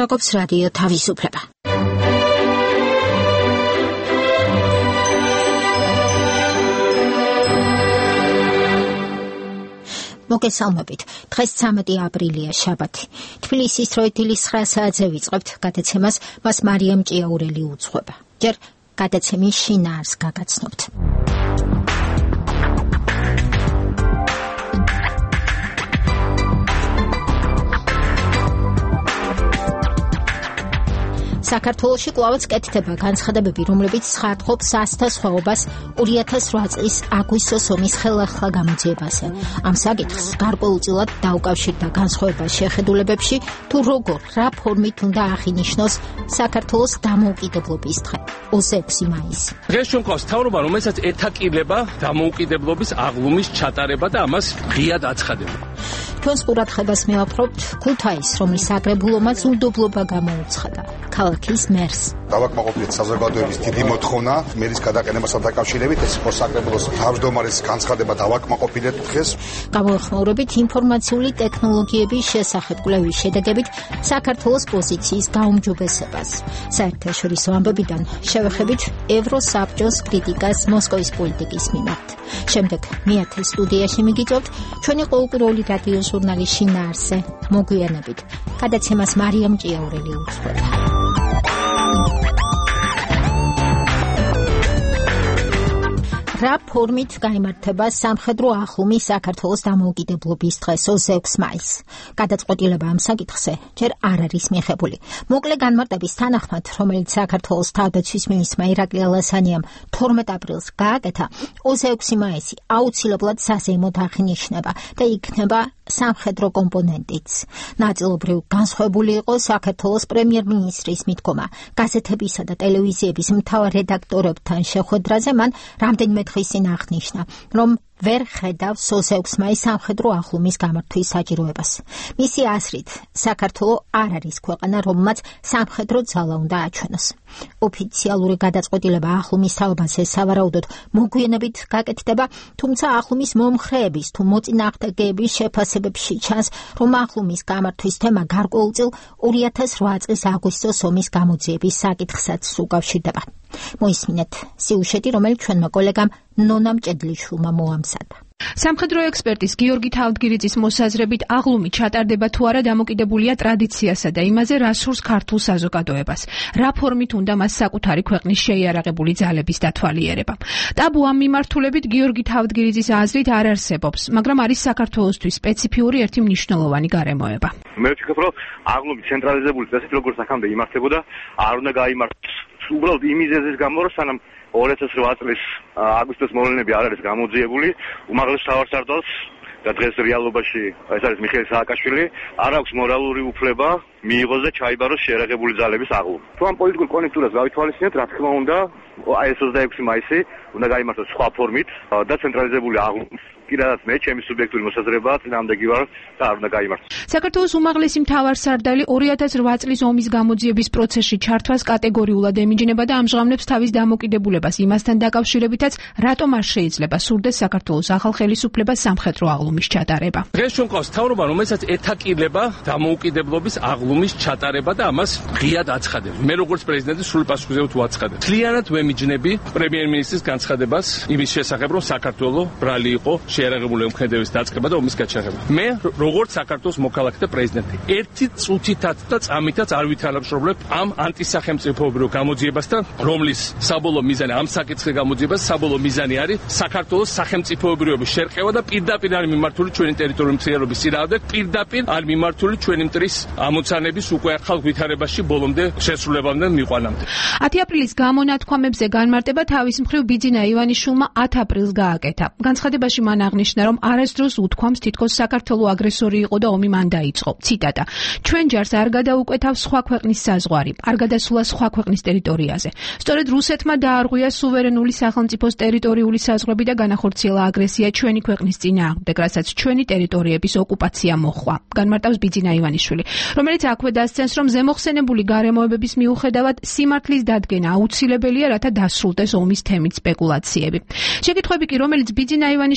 ლაპარაკობს რადიო თავისუფლება. მოგესალმებით. დღეს 13 აპრილია, შაბათი. თბილისის დროით დილის 9 საათზე ვიწყებთ გადაცემას, მას მარიამ ჭიაურელი უძღვება. ჯერ გადაცემის შინაარსს გაგაცნობთ. საქართველოში კვლავაც კეთდება განცხადებები, რომლებიც ცხადყოფს ასთა სხვაობას 2008 წლის აგვისტოს ომის ხელახლა გამოძიებაზე. ამ საკითხს გარკვეულწილად დაუკავშირდა განსხვავებას შეხედულებებში, თუ როგორ, რა ფორმით უნდა აღინიშნოს საქართველოს დამოუკიდებლობის დღე, 26 მაისი. დღეს ჩვენ გვყავს მთავრობა, რომელსაც ეთაკილება დამოუკიდებლობის აღლუმის ჩატარება და ამას ღიად აცხადება. ჩვენს ყურადღებას მივაფრობთ ქუთაისს, რომლის საკრებულომაც უნდობლობა გამოუცხადა ქალაქის მერს. დავაკმაყოფილეთ საზოგადოების დიდი მოთხოვნა მერის გადაყენებასთან დაკავშირებით, ეს იყო საკრებულოს თავმჯდომარის განცხადება დავაკმაყოფილეთ დღეს. გამოეხმაურებით ინფორმაციული ტექნოლოგიების შესახებ კვლევის შედეგებით საქართველოს პოზიციის გაუმჯობესებას. საერთაშორისო ამბებიდან შევეხებით ევროსაბჭოს კრიტიკას მოსკოვის პოლიტიკის მიმართ. შემდეგ მეათე სტუდიაში მიგიწევთ ჩვენი ყოველკვირეული რადიო ჟურნალის შინაარსზე. მოგვიანებით გადაცემას მარიამ ჭიაურელი უძღვება. რა ფორმით გაიმართება სამხედრო აღლუმი საქართველოს დამოუკიდებლობის დღეს 26 მაისს. გადაწყვეტილება ამ საკითხზე ჯერ არ არის მიღებული. მოკლე განმარტების თანახმად, რომელიც საქართველოს თავდაცვის მინისტრმა ირაკლი ალასანიამ 12 აპრილს გააკეთა, 26 მაისი აუცილებლად საზეიმოდ აღინიშნება და იქნება სამხედრო კომპონენტიც. ნაწილობრივ განსხვავებული იყო საქართველოს პრემიერ-მინისტრის მიდგომა. გაზეთებისა და ტელევიზიების მთავარ რედაქტორებთან შეხვედრაზე მან რამდენიმე დღის წინ აღნიშნა, რომ ვერ ხედავს 26 მაისს სამხედრო აღლუმის გამართვის საჭიროებას. მისი აზრით, საქართველო არ არის ქვეყანა, რომელმაც სამხედრო ძალა უნდა აჩვენოს. ოფიციალური გადაწყვეტილება აღლუმის თაობაზე სავარაუდოდ მოგვიანებით გაკეთდება, თუმცა აღლუმის მომხრეების თუ მოწინააღმდეგეების შეფასებებში ჩანს, რომ აღლუმის გამართვის თემა გარკვეულწილ 2008 წლის აგვისტოს ომის გამოძიების საკითხსაც უკავშირდება. მოისმინეთ სიუჟეტი, რომელიც ჩვენმა კოლეგამ ნონა მჭედლიშვილმა მოამზადა. სამხედრო ექსპერტის გიორგი თავდგირიძის მოსაზრებით აღლუმი ჩატარდება თუ არა დამოკიდებულია ტრადიციასა და იმაზე, რა სურს ქართულ საზოგადოებას. რა ფორმით უნდა მას საკუთარი ქვეყნის შეიარაღებული ძალების დათვალიერება. ტაბუ ამ მიმართულებით გიორგი თავდგირიძის აზრით არ არსებობს, მაგრამ არის საქართველოსთვის სპეციფიური ერთი მნიშვნელოვანი გარემოება. მე ვფიქრობ, რომ აღლუმი ცენტრალიზებული წესით როგორც აქამდე იმართებოდა, არ უნდა გაიმართოს. უბრალოდ იმიზეზის გამო, რომ სანამ 2008 წლის აგვისტოს მოვლენები არ არის გამოძიებული, უმაღლეს მთავარსარდალს და დღეს რეალობაში ეს არის მიხეილ სააკაშვილი, არ აქვს მორალური უფლება მიიღოს და ჩაიბაროს შეიარაღებული ძალების აღლუმი. თუ ამ პოლიტიკურ კონიუნქტურას გავითვალისწინებთ, რა თქმა უნდა, ეს 26 მაისი უნდა გაიმართოს სხვა ფორმით და ცენტრალიზებული აღლუმი. კიდევაც მე ჩემი სუბიექტური მოსაზრებაა, წინააღმდეგი ვარ და არ უნდა გაიმართოს. საქართველოს უმაღლესი მთავარსარდალი 2008 წლის ომის გამოძიების პროცესში ჩართვას კატეგორიულად ემიჯნება და ამჟღავნებს თავის დამოკიდებულებას იმასთან დაკავშირებითაც, რატომ არ შეიძლება სურდეს საქართველოს ახალ ხელისუფლებას სამხედრო აღლუმის ჩატარება. დღეს ჩვენ გვყავს მთავრობა, რომელსაც ეთაკილება დამოუკიდებლობის აღლუმის ჩატარება და ამას ღიად აცხადებს. მე როგორც პრეზიდენტი სრულ პასუხზე ვაცხადებ. მთლიანად ვემიჯნები პრემიერ-მინისტრის განცხადებას იმის შესახებ, რომ საქართველო ბრალი იყო შეიარაღებული ომქმედების დაწყება და ომის გაჩაღება. მე როგორც საქართველოს მოქალაქე და პრეზიდენტი, ერთი წუთითაც და წამითაც არ ვითანამშრომლებ ამ ანტისახელმწიფოებრივ გამოძიებასთან, რომლის საბოლოო მიზანი ამ საკითხის გამოძიებას საბოლოო მიზანი არის საქართველოს სახელმწიფოებრიობის შერყევა და პირდაპირ არ მიმართული ჩვენი ტერიტორიული მთლიანობის წინააღმდეგ, პირდაპირ არ მიმართული ჩვენი მტრის ამოცანების უკვე ახალ ვითარებაში ბოლომდე შესრულებამდე მიყვანამდე. 10 აპრილის გამონათქვამებზე განმარტება თავის მხრივ ბიძინა ივანიშვილმა 10 აპრილს გააკეთა. განცხადებაში მან აღნიშნა, რომ არასდროს უთქვამს თითქოს საქართველო აგრესორი იყო და ომი მან დაიწყო. ციტატა: ჩვენ ჯარს არ გადაუკვეთავ სხვა ქვეყნის საზღვარი, არ გადასულა სხვა ქვეყნის ტერიტორიაზე. სწორედ რუსეთმა დაარღვია სუვერენული სახელმწიფოს ტერიტორიული საზღვრები და განახორციელა აგრესია ჩვენი ქვეყნის წინააღმდეგ, რასაც ჩვენი ტერიტორიების ოკუპაცია მოჰყვა. განმარტავს ბიძინა ივანიშვილი, რომელიც აქვე დასცენს, რომ ზემოხსენებული გარემოებების მიუხედავად სიმართლის დადგენა აუცილებელია, რათა დასრულდეს ომის თემით სპეკულაციები. შეკითხვები კი, რომელიც ბიძინა ივანიშვილის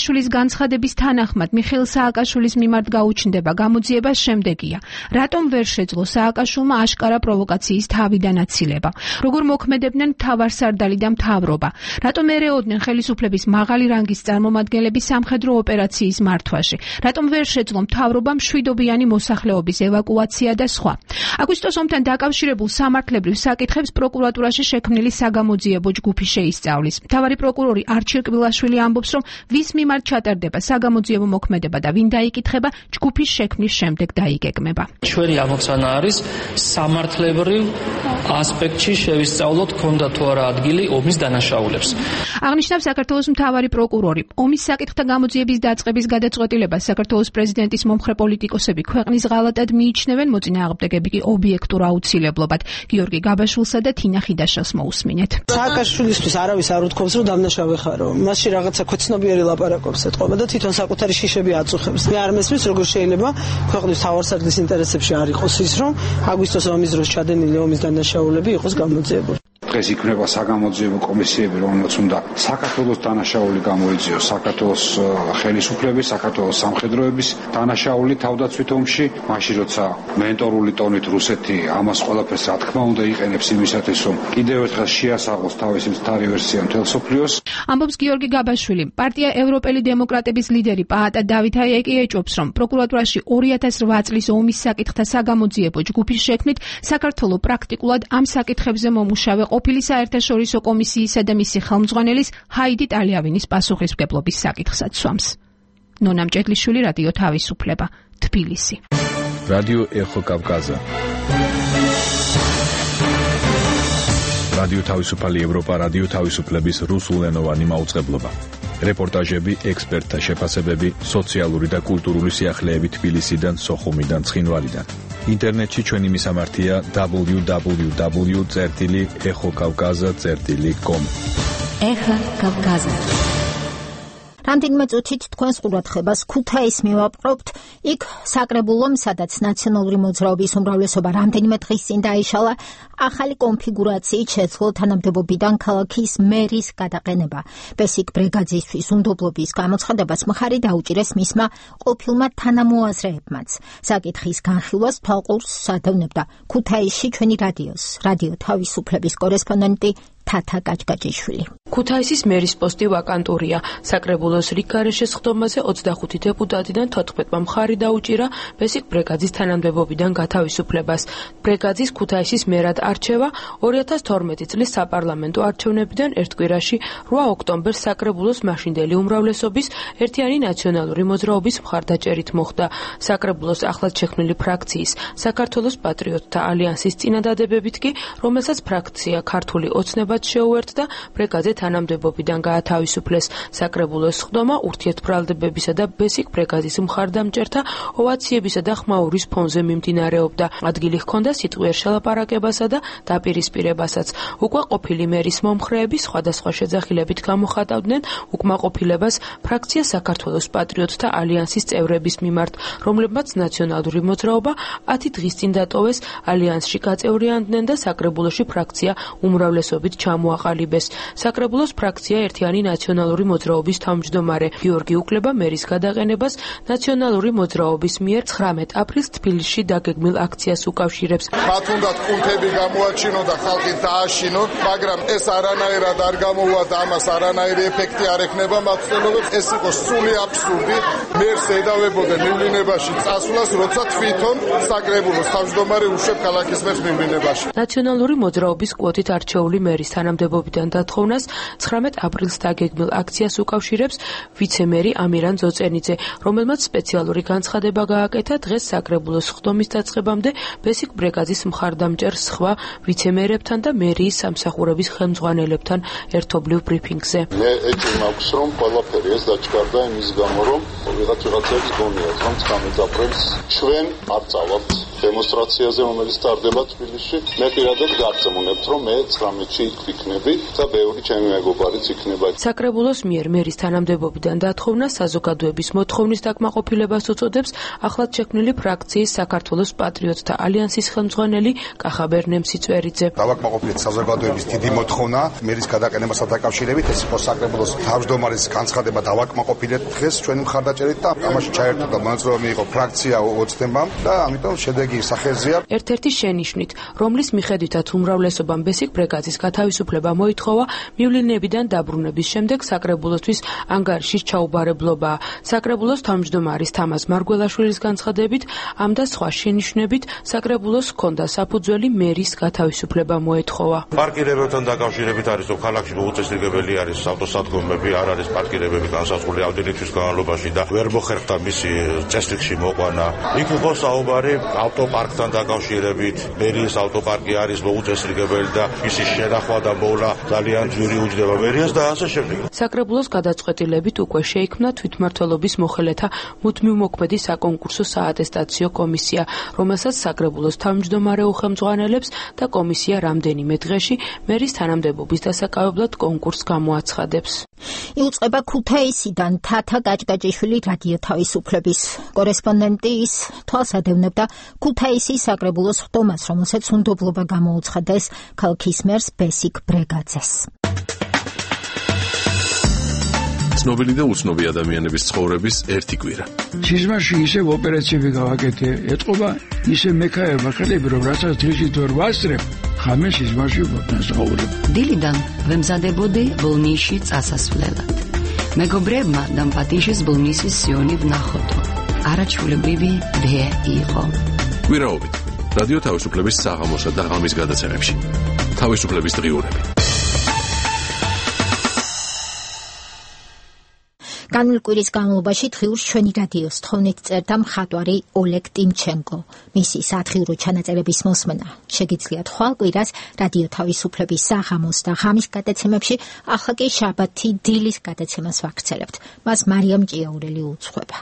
განცხადების თანახმად მიხეილ სააკაშვილის მიმართ გაუჩნდება გამოძიება შემდეგია. რატომ ვერ შეძლო სააკაშვილმა აშკარა პროვოკაციის თავიდან აცილება? როგორ მოქმედებდნენ მთავარსარდალი და მთავრობა? რატომ ერეოდნენ ხელისუფლების მაღალი რანგის წარმომადგენლები სამხედრო ოპერაციის მართვაში? რატომ ვერ შეძლო მთავრობამ მშვიდობიანი მოსახლეობის ევაკუაცია და სხვა? აგვისტოს ომთან დაკავშირებულ სამართლებრივ საკითხებს პროკურატურაში შექმნილი საგამოძიებო ჯგუფი შეისწავლის. მთავარი პროკურორი არჩილ კბილაშვილი ამბობს, რომ ვის მიმართ ჩატარდება საგამოძიებო მოქმედება და ვინ დაიკითხება, ჯგუფის შექმნის შემდეგ დაიგეგმება. ჩვენი ამოცანა არის სამართლებრივ ასპექტში შევისწავლოთ, ქონდა თუ არა ადგილი ომის დანაშაულებს. აღნიშნავს საქართველოს მთავარი პროკურორი. ომის საკითხთა გამოძიების დაწყების გადაწყვეტილებას საქართველოს პრეზიდენტის მომხრე პოლიტიკოსები ქვეყნის ღალატად მიიჩნევენ, მოწინააღმდეგები კი ობიექტურ აუცილებლობად. გიორგი გაბაშვილსა და თინა ხიდაშას მოусმინეთ. სააკაშვილისთვის არავის არ უთქვამს, რომ დამნაშავე ხარო. მასში რაღაცა ქვეცნობიერი ლაპარაკობს ეთყობა და თვითონ საკუთარი შიშები აწუხებს. მე არ მესმის, როგორ შეიძლება ქვეყნის თავარსარდლის ინტერესებში არ იყოს ის, რომ აგვისტოს ომის დროს ჩადენილი ომის დანაშაულები იყოს გამოძიებული. დღეს იქნება საგამოძიებო კომისიები, რომელმაც უნდა საქართველოს დანაშაული გამოიძიოს, საქართველოს ხელისუფლების, საქართველოს სამხედროების დანაშაული თავდაცვით ომში, მაშინ როცა მენტორული ტონით რუსეთი ამას ყველაფერს რა თქმა უნდა იყენებს იმისათვის, რომ კიდევ ერთხელ შეასაღოს თავისი მცდარი ვერსია მთელ მსოფლიოს. ამბობს გიორგი გაბაშვილი. პარტია ევროპელი დემოკრატების ლიდერი პაატა დავით აიეკი ეჭვობს, რომ პროკურატურაში 2008 წლის ომის საკითხთა საგამოძიებო ჯგუფის შექმნით საქართველო პრაქტიკულად ამ საკითხებზე მომუშავე ყოფილი საერთაშორისო კომისიისა და მისი ხელმძღვანელის ჰაიდი ტალიავინის პასუხისმგებლობის საკითხსაც სვამს. ნონა მჭედლიშვილი, რადიო თავისუფლება, თბილისი. რადიო ეხო კავკაზა. რადიო თავისუფალი ევროპა, რადიო თავისუფლების რუსულენოვანი მაუწყებლობა. რეპორტაჟები, ექსპერტთა შეფასებები, სოციალური და კულტურული სიახლეები თბილისიდან, სოხუმიდან, ცხინვალიდან. ინტერნეტში ჩვენი მისამართია www.exokavkaza.com. ეხა კავკაზა. რამდენიმე წუთით თქვენს ყურადღებას ქუთაისს მივაპყრობთ. იქ საკრებულომ, სადაც ნაციონალური მოძრაობის უმრავლესობა რამდენიმე დღის წინ დაიშალა, ახალი კონფიგურაციით შეძლო თანამდებობიდან ქალაქის მერის გადაყენება. ბესიკ ბრეგაძისთვის უნდობლობის გამოცხადებას მხარი დაუჭირეს მისმა ყოფილმა თანამოაზრეებმაც. საკითხის განხილვას თვალყურს ადევნებდა ქუთაისში ჩვენი რადიო თავისუფლების კორესპონდენტი თათა გაჭგაჭიშვილი. ქუთაისის მერის პოსტი ვაკანტურია. საკრებულოს რიგგარეშე სხდომაზე 25 დეპუტატიდან 14-მა მხარი დაუჭირა ბესიკ ბრეგაძის თანამდებობიდან გათავისუფლებას. ბრეგაძის ქუთაისის მერად არჩევა 2012 წლის საპარლამენტო არჩევნებიდან ერთ კვირაში 8 ოქტომბერს საკრებულოს მაშინდელი უმრავლესობის ერთიანი ნაციონალური მოძრაობის მხარდაჭერით მოხდა. საკრებულოს ახლად შექმნილი ფრაქციის საქართველოს პატრიოტთა ალიანსის წინადადებებით კი, რომელსაც ფრაქცია ქართული ოცნება შეუერთდა, ბრეგაძე თანამდებობიდან გაათავისუფლეს. საკრებულოს სხდომა ურთიერთბრალდებებისა და ბესიკ ბრეგაძის მხარდამჭერთა ოვაციებისა და ხმაურის ფონზე მიმდინარეობდა. ადგილი ჰქონდა სიტყვიერ შელაპარაკებასა და დაპირისპირებასაც. უკვე ყოფილი მერის მომხრეები სხვადასხვა შეძახილებით გამოხატავდნენ უკმაყოფილებას ფრაქცია საქართველოს პატრიოტთა ალიანსის წევრების მიმართ, რომლებმაც ნაციონალური მოძრაობა 10 დღის წინ დატოვეს, ალიანსში გაწევრიანდნენ და საკრებულოში ფრაქცია უმრავლესობით ჩამოაყალიბეს. საკრებულოს ფრაქცია ერთიანი ნაციონალური მოძრაობის თავმჯდომარე გიორგი უკლება მერის გადაყენებას ნაციონალური მოძრაობის მიერ 19 აპრილს თბილისში დაგეგმილ აქციას უკავშირებს. მათ უნდათ კუნთები გამოაჩინო და ხალხი დააშინო, მაგრამ ეს არანაირად არ გამოვა და ამას არანაირი ეფექტი არ ექნება მათ ხელობებს. ეს იყო სრული აბსურდი. მერს ედავებოდნენ მიმდინებაში წასვლას, როცა თვითონ საკრებულოს თავმჯდომარე უშვებ ქალაქის მერს მიმდინებაში. ნაციონალური მოძრაობის კვოტით არჩეული მერის თანამდებობიდან დათხოვნას 19 აპრილს დაგეგმილ აქციას უკავშირებს ვიცემერი ამირან ძოწენიძე, რომელმაც სპეციალური განცხადება გააკეთა დღეს საკრებულოს სხდომის დაწყებამდე ბესიკ ბრეგაძის მხარდამჭერ სხვა ვიცემერებთან და მერიის სამსახურების ხელმძღვანელებთან ერთობლივ ბრიფინგზე. მე ეჭვი მაქვს, რომ ყველაფერი ეს დაჩქარდა იმის გამო, რომ ვიღაცებს გონიათ, რომ 19 აპრილს ჩვენ არ წავალთ დემონსტრაციაზე, რომელიც ტარდება თბილისში. მე პირადად გარწმუნებთ, რომ მე 19-ში იქ ვიქნები და ბევრი ჩემი მეგობარიც იქნება. საკრებულოს მიერ მერის თანამდებობიდან დათხოვნა საზოგადოების მოთხოვნის დაკმაყოფილებას უწოდებს ახლად შექმნილი ფრაქციის საქართველოს პატრიოტთა ალიანსის ხელმძღვანელი კახაბერ ნემსიწვერიძე. დავაკმაყოფილეთ საზოგადოების დიდი მოთხოვნა მერის გადაყენებასთან დაკავშირებით, ეს იყო საკრებულოს თავმჯდომარის განცხადება დავაკმაყოფილეთ დღეს ჩვენი მხარდაჭერით და ამაში ჩაერთო და მონაწილეობა მიიღო ფრაქცია ოცნებამ და ამიტომ შედეგი სახეზეა. ერთ-ერთი შენიშვნით, რომლის მიხედვითაც უმრავლესობამ ბესიკ ბრეგაძის გათავისუფლება მოითხოვა, მივლინებიდან დაბრუნების შემდეგ საკრებულოსთვის ანგარიშის ჩაუბარებლობაა. საკრებულოს თავმჯდომარის თამაზ მარგველაშვილის განცხადებით, ამ და სხვა შენიშვნებით საკრებულოს ჰქონდა საფუძველი მერის გათავისუფლება მოეთხოვა. პარკირებებთან დაკავშირებით არის, რომ ქალაქში მოუწესრიგებელი არის ავტოსადგომები, არ არის პარკირებები განსაზღვრული ავტოელექტრის განალობაში და ვერ მოხერხდა მისი წესრიგში მოყვანა. იქ იყო საუბარი ავტოპარკთან დაკავშირებით, მერიის ავტოპარკი არის მოუწესრიგებელი და მისი შენახვა და მოვლა ძალიან ძვირი უჯდება მერიას და ასე შემდეგ. საკრებულოს გადაწყვეტილებით უკვე შეიქმნა თვითმმართველობის მოხელეთა მუდმივმოქმედი საკონკურსო საატესტაციო კომისია, რომელსაც საკრებულოს თავმჯდომარე უხელმძღვანელებს და კომისია რამდენიმე დღეში მერის თანამდებობის დასაკავებლად კონკურსს გამოაცხადებს. იუწყება ქუთაისიდან თათა გაჭგაჭიშვილი რადიო თავისუფლების კორესპონდენტი ის თვალს ადევნებდა ქუთაისის საკრებულოს ხდომას, რომელსაც უნდობლობა გამოუცხადეს ქალაქის მერს ბესიკ ბრეგაძეს. ცნობილი და უცნობი ადამიანების ცხოვრების ერთი კვირა. სიზმარში ისევ ოპერაციები გავაკეთე, ეთყობა ისე მექაერმა ხელები, რომ რასაც დღისით ვერ ვასწრებ, ხამე სიზმარში ვასწავლებ. დილიდან ვემზადებოდი ბოლნისში წასასვლელად. მეგობრებმა დამპატიშის ბოლნისის სიონი ვნახოთო. არაჩვეულებრივი დე იყო. კვირაობით რადიო თავისუფლების საღამოსა და ღამის გადაცემებში. თავისუფლების დღიურები. განვლ კვირის განმავლობაში დღიურს ჩვენი რადიოს თხოვნით წერდა მხატვარი ოლეგ ტიმჩენკო. მისი სათხიურო ჩანაწერების მოსმენა შეგიძლიათ ხვალ კვირას რადიო თავისუფლების საღამოს და ღამის გადაცემებში, ახლა კი შაბათი დილის გადაცემას ვაგრძელებთ. მას მარიამ ჭიაურელი უძღვება.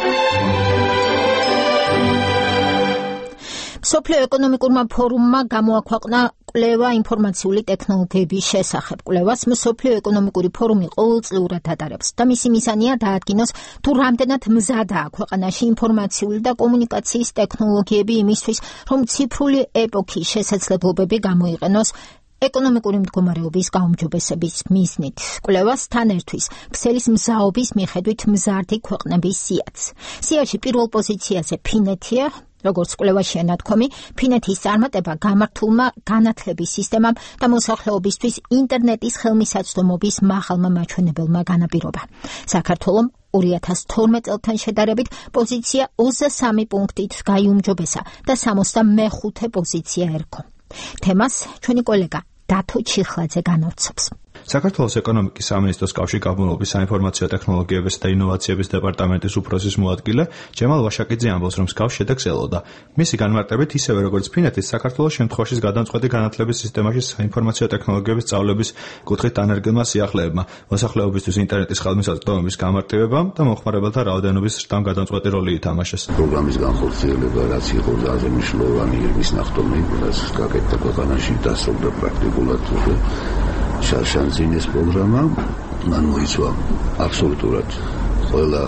მსოფლიო ეკონომიკურმა ფორუმმა გამოაქვეყნა კვლევა ინფორმაციული ტექნოლოგიების შესახებ. კვლევას მსოფლიო ეკონომიკური ფორუმი ყოველწლიურად ატარებს და მისი მიზანია დაადგინოს, თუ რამდენად მზადაა ქვეყანაში ინფორმაციული და კომუნიკაციის ტექნოლოგიები იმისთვის, რომ ციფრული ეპოქის შესაძლებლობები გამოიყენოს ეკონომიკური მდგომარეობის გაუმჯობესების მიზნით. კვლევას თან ერთვის ქსელის მზაობის მიხედვით მზარდი ქვეყნების სიაც. სიაში პირველ პოზიციაზე ფინეთია. როგორც კვლევაშია ნათქვამი, ფინეთის წარმატება გამართულმა განათლების სისტემამ და მოსახლეობისთვის ინტერნეტის ხელმისაწვდომობის მაღალმა მაჩვენებელმა განაპირობა. საქართველომ 2012 წელთან შედარებით პოზიცია 23 პუნქტით გაიუმჯობესა და 65 პოზიცია ერქვა. თემას ჩვენი კოლეგა დათო ჩიხლაძე განავრცობს. საქართველოს ეკონომიკის სამინისტროს კავშირგაბმულობის საინფორმაციო ტექნოლოგიებისა და ინოვაციების დეპარტამენტის უფროსის მოადგილე ჯემალ ვაშაკიძე ამბობს, რომ მსგავს შედეგს ელოდა. მისი განმარტებით, ისევე როგორც ფინეთის, საქართველოს შემთხვევაში გადამწყვეტი განათლების სისტემაში საინფორმაციო ტექნოლოგიების სწავლების კუთხით დანერგილმა სიახლეებმა, მოსახლეობისთვის ინტერნეტის ხელმისაწვდომების გამარტივებამ და მომხმარებელთა რაოდენობის ზრდამ გადამწყვეტი როლი ითამაშეს. პროგრამის განხორციელება, რაც იყო ძალიან მნიშვნელოვანი, ის ნახტომი, რაც გაკეთდა ქვეყანაში, დასრულდა პრაქტიკულად. შარშანძინეს პროგრამა მან მოიცვა აბსოლუტურად ყველა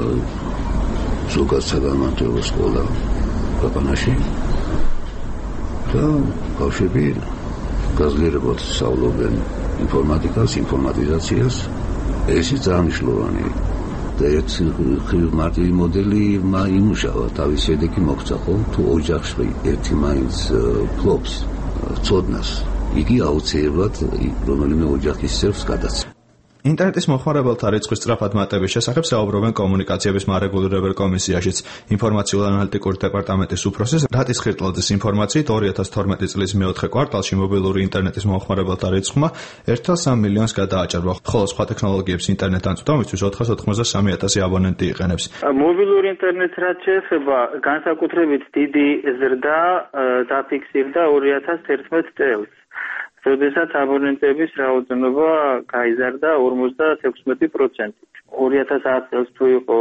ზოგად საგანმანათლებლო სკოლა ქვეყანაში და ბავშვები გაზლიერებად სწავლობენ ინფორმატიკას, ინფორმატიზაციას. ეს ძალიან მნიშვნელოვანია და ერთი მარტივი მოდელი იმუშავა, თავის შედეგი მოხდა ხოლმე, თუ ოჯახში ერთი მაინც ფლობს ცოდნას, იგი აუცილებლად რომელიმე ოჯახის წევრს გადაცემა. ინტერნეტის მომხმარებელთა რიცხვის სწრაფად მატების შესახებ საუბრობენ კომუნიკაციების მარეგულირებელ კომისიაშიც. ინფორმაციულ-ანალიტიკური დეპარტამენტის უფროსის რატის ხირტლაძის ინფორმაციით 2012 წლის მეოთხე კვარტალში მობილური ინტერნეტის მომხმარებელთა რიცხვმა 1,3 მილიონს გადააჭარბა, ხოლო სხვა ტექნოლოგიებს ინტერნეტ ანწვდომისთვის 493,000 აბონენტი იყენებს. მობილური ინტერნეტს რაც შეეხება, განსაკუთრებით დიდი ზრდა დაფიქსირდა 2011 წელს. როდესაც აბონენტების რაოდენობა გაიზარდა 56%-ით. 2010 წელს თუ იყო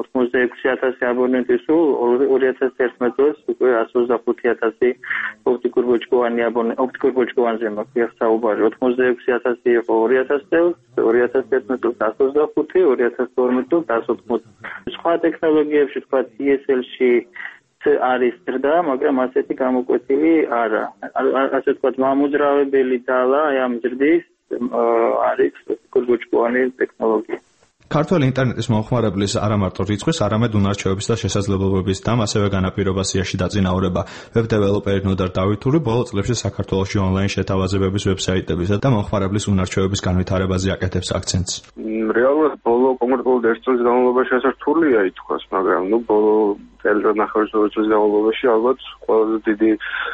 86,000 აბონენტი, სულ 2011 წელს უკვე 125,000 ოპტიკურ ბოჭკოვანზე მაქვს საუბარი. 86,000 იყო 2000 წელს, 2011 წელს 125, 2012 წელს 180. სხვა ტექნოლოგიებში, თქვა DSL-ში არის ზრდა, მაგრამ ასეთი გამოკვეთილი არა. ასე ვთქვათ, მამოძრავებელი ძალა ამ ზრდის არის ოპტიკურ ბოჭკოვანი ტექნოლოგია. ქართული ინტერნეტის მომხმარებლის არა მარტო რიცხვის, არამედ უნარჩვევების და შესაძლებლობების და ასევე განაპირობა სიაში დაწინაურება ვებ დეველოპერი ნოდარ დავითური ბოლო წლებში საქართველოში ონლაინ შეთავაზებების ვებსაიტებისა და მომხმარებლის უნარჩვევების განვითარებაზე აკეთებს აქცენტს. რეალურად ბოლო კონკრეტულად 1 წლის განმავლობაში ასე რთულია ითქვას, მაგრამ ბოლო წელიწადნახევრის განმავლობაში ალბათ ყველაზე დიდი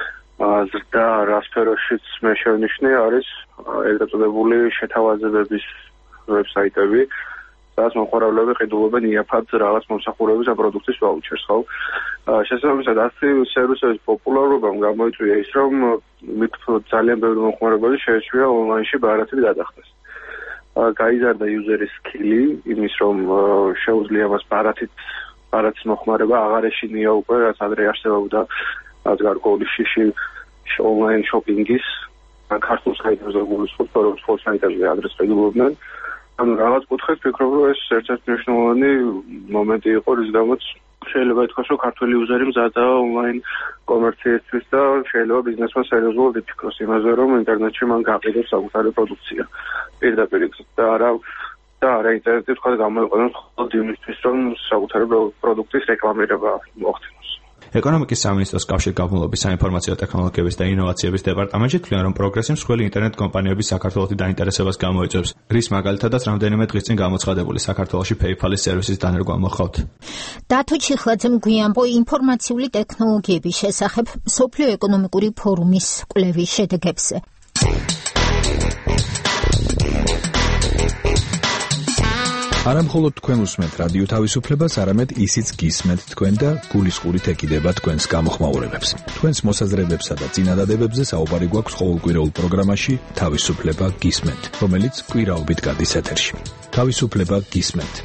ზრდა რა სფეროშიც მე შევნიშნე არის ეგრეთ წოდებული შეთავაზებების ვებსაიტები. That's მომხმარებლები ყიდულობენ იაფად რაღაც მომსახურების ან პროდუქტის ვაუჩერს, ხო? შესაბამისად, ასეთი სერვისების პოპულარობამ გამოიწვია ის, რომ ძალიან ბევრი მომხმარებელი შეეჩვია ონლაინში ბარათით გადახდეს. გაიზარდა იუზერის სკილი, იმის რომ შეუძლია მას ბარათის მოხმარება აღარ ეშინია უკვე, რაც ადრე არსებობდა გარკვეული შიში ონლაინ შოპინგის, ქართულ საიტებზე გულისხმობ, რომ სხვა საიტებზე ადრეს ყიდულობდნენ. ანუ რაღაც კუთხით ვფიქრობ, რომ ეს ერთ-ერთი მნიშვნელოვანი მომენტი იყო, რის გამოც შეიძლება ითქვას, რომ ქართველი იუზერი მზადაა ონლაინ კომერციისთვის და შეიძლება ბიზნესმა სერიოზულად იფიქროს იმაზე, რომ ინტერნეტში მან გაყიდოს საკუთარი პროდუქცია პირდაპირ და არა ინტერნეტი თქვა გამოიყენოს მხოლოდ იმისთვის, რომ საკუთარი პროდუქტის რეკლამირება მოხდინოს. ეკონომიკის სამინისტროს კავშირგაბმულობის საინფორმაციო ტექნოლოგიების და ინოვაციების დეპარტამენტში თვლიან, რომ პროგრესი მსხვილი ინტერნეტ კომპანიების საქართველოსი დაინტერესებას გამოიწვევს. რის მაგალითადაც რამდენიმე დღის წინ გამოცხადებული საქართველოში PayPal-ის სერვისის დანერგვა მოხავთ. დათო ჩიხლაძემ გვიამბო ინფორმაციული ტექნოლოგიების შესახებ მსოფლიო ეკონომიკური ფორუმის კვლევის შედეგებზე. არა მხოლოდ თქვენ უსმენთ რადიო თავისუფლებას, არამედ ისიც გისმენთ თქვენ და გულისყურით ეკიდება თქვენს გამოხმაურებებს. თქვენს მოსაზრებებსა და წინადადებებზე საუბარი გვაქვს ყოველკვირეულ პროგრამაში თავისუფლება გისმენთ, რომელიც კვირაობით გადის ეთერში. თავისუფლება გისმენთ.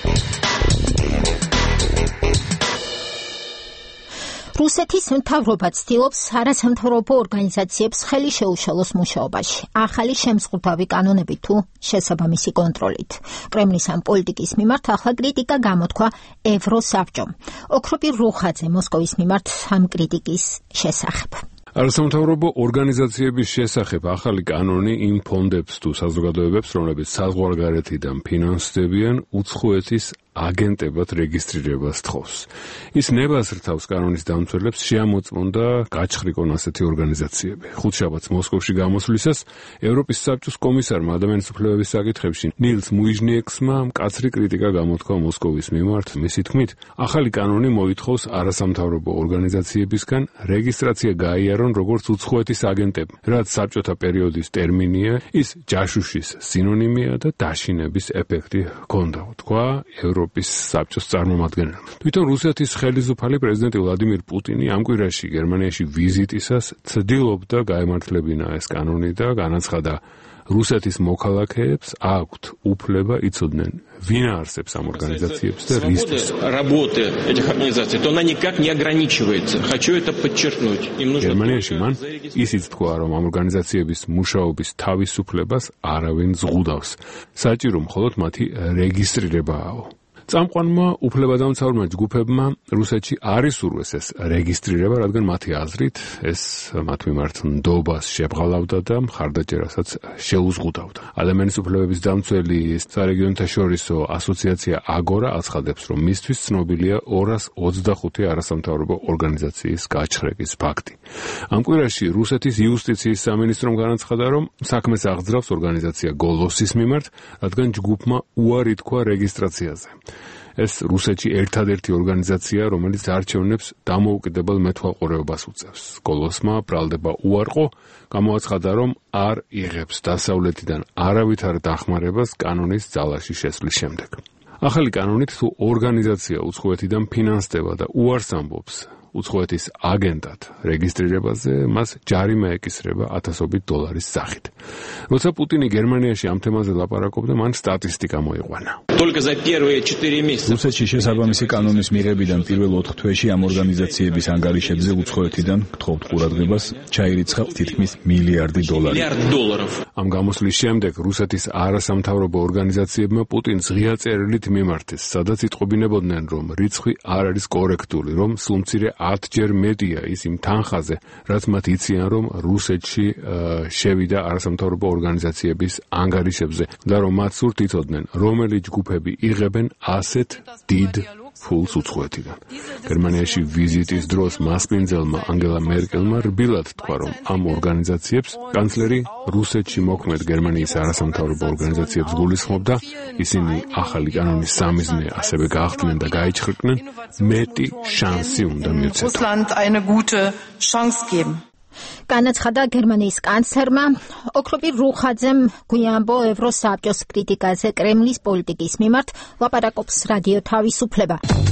რუსეთის მთავრობა ცდილობს არასამთავრობო ორგანიზაციებს ხელი შეუშალოს მუშაობაში, ახალი შემზღუდავი კანონებით თუ შესაბამისი კონტროლით. კრემლის ამ პოლიტიკის მიმართ ახლა კრიტიკა გამოთქვა ევროსაბჭომ. ოქროპირ რუხაძე მოსკოვის მიმართ ამ კრიტიკის შესახებ. არასამთავრობო ორგანიზაციების შესახებ ახალი კანონი იმ ფონდებს თუ საზოგადოებებს, რომლებიც საზღვარგარეთიდან ფინანსდებიან, უცხოეთის აგენტებად რეგისტრირებას თხოვს. ის ნებას რთავს კანონის დამცველებს შეამოწმონდა გაჩხრიკონ ასეთი ორგანიზაციები. ხუთშაბათს მოსკოვში გამოსვლისას ევროპის საბჭოს კომისარმა ადამიანის უფლებების საკითხებში ნილს მუიჟნიექსმა მკაცრი კრიტიკა გამოთქვა მოსკოვის მიმართ. მისი თქმით, ახალი კანონი მოითხოვს არასამთავრობო ორგანიზაციებისგან რეგისტრაცია გაიარონ როგორც უცხოეთის აგენტები, რაც საბჭოთა პერიოდის ტერმინია, ის ჯაშუშის სინონიმია და დაშინების ეფექტი ჰქონდა, თქვა ევროპის საბჭოს წარმომადგენელმა. თვითონ რუსეთის ხელისუფალი პრეზიდენტი ვლადიმირ პუტინი ამ კვირაში გერმანიაში ვიზიტისას ცდილობდა გაემართლებინა ეს კანონი და განაცხადა, რუსეთის მოქალაქეებს აქვთ უფლება იცოდნენ, ვინ არსებს ამ ორგანიზაციებს და რისთვის. გერმანიაში მან ისიც თქვა, რომ ამ ორგანიზაციების მუშაობის თავისუფლებას არავინ ზღუდავს. საჭირო მხოლოდ მათი რეგისტრირებაა. წამყვანმა უფლებადამცავმა ჯგუფებმა რუსეთში არ ისურვეს ეს რეგისტრირება, რადგან მათი აზრით ეს მათ მიმართ ნდობას შებრალავდა და მხარდაჭერასაც შეუზღუდავდა. ადამიანის უფლებების დამცველი სარეგიონთაშორისო ასოციაცია აგორა აცხადებს, რომ მისთვის ცნობილია 225 არასამთავრობო ორგანიზაციის გაჩხრიკის ფაქტი. ამ კვირაში რუსეთის იუსტიციის სამინისტრომ განაცხადა, რომ საქმეს აღძრავს ორგანიზაცია გოლოსის მიმართ, რადგან ჯგუფმა უარი თქვა რეგისტრაციაზე. ეს რუსეთში ერთადერთი ორგანიზაცია, რომელიც არჩევნებს დამოუკიდებელ მეთვალყურეობას უწევს. გოლოსმა ბრალდება უარყო, გამოაცხადა, რომ არ იღებს დასავლეთიდან არავითარ დახმარებას კანონის ძალაში შესვლის შემდეგ. ახალი კანონით თუ ორგანიზაცია უცხოეთიდან ფინანსდება და უარს ამბობს უცხოეთის აგენტად რეგისტრირებაზე მას ჯარიმა ეკისრება $1000 სახით. როცა პუტინი გერმანიაში ამ თემაზე ლაპარაკობდა, მან სტატისტიკა მოიყვანა. რუსეთში შესაბამისი კანონის მიღებიდან პირველ 4 თვეში ამ ორგანიზაციების ანგარიშებზე უცხოეთიდან გთხოვთ ყურადღებას ჩაირიცხა თითქმის $1 მილიარდი. ამ გამოსვლის შემდეგ რუსეთის არასამთავრობო ორგანიზაციებმა პუტინს ღია წერილით მიმართეს, სადაც იტყობინებოდნენ, რომ რიცხვი არ არის კორექტული, რომ სულ მცირე 10-ჯერ მეტია ის იმ თანხაზე, რაც მათ იციან, რომ რუსეთში შევიდა არასამთავრობო ორგანიზაციების ანგარიშებზე და რომ მათ სურთ იცოდნენ, რომელი ჯგუფები იღებენ ასეთ დიდ ფულს უცხოეთიდან. გერმანიაში ვიზიტის დროს მასპინძელმა ანგელა მერკელმა რბილად თქვა, რომ ამ ორგანიზაციებს კანცლერი რუსეთში მოქმედ გერმანიის არასამთავრობო ორგანიზაციებს გულისხმობდა, ისინი ახალი კანონის სამიზნე ასევე გაახდნენ და გაიჩხრკნენ, მეტი შანსი უნდა მიეცეთ. განაცხადა გერმანიის კანცლერმა ოქროპირ რუხაძემ გვიანბო ევროსაბჭოს კრიტიკაზე კრემლის პოლიტიკის მიმართ ლაპარაკობს რადიო თავისუფლება.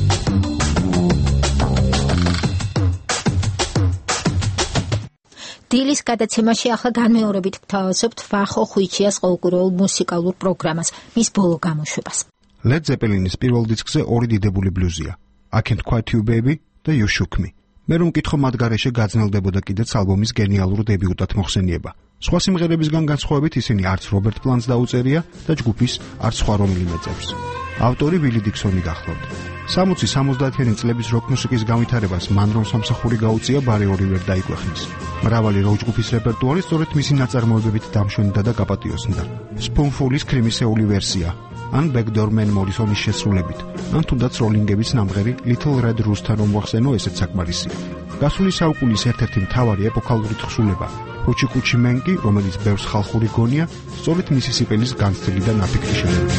დილის გადაცემაში ახლა განმეორებით გთავაზობთ ვახო ხვიჩიას ყოველკვირეულ მუსიკალურ პროგრამას, მის ბოლო გამოშვებას. Led Zeppelin-ის პირველ დისკზე ორი დიდებული ბლუზია. I Can't Quite You Baby და You Shook Me. მე რომ მკითხო მათ გარეშე გაძნელდებოდა კიდეც ალბომის გენიალურ დებიუტად მოხსენიება. სხვა სიმღერებისგან განსხვავებით ისინი არც რობერტ პლანტს დაუწერია და ჯგუფის არც სხვა რომელიმე წევრს. ავტორი ვილი დიქსონი გახლავთ. 60-70-იანი წლების როკ მუსიკის განვითარებას მან რომ სამსახური გაუწია, ბარი ორივე დაიკვეხნის. მრავალი როკ ჯგუფის რეპერტუარი სწორედ მისი ნაწარმოებებით დამშვენდა და გაპატიოსნდა. Spoonful-ის კრიმისეული ვერსია ან Backdoor Man Morrisonis შესრულებით, ან თუნდაც როლინგების ნამღერი Little Red Rooster რომ ვახსენო, ესეც საკმარისია. გასული საუკუნის ერთ-ერთი მთავარი ეპოქალური თხზულება, Hoochie Coochie Man კი, რომელიც ბევრს ხალხური გონია, სწორედ მისისიპელის განცდილიდან აფიქრი შედეგია.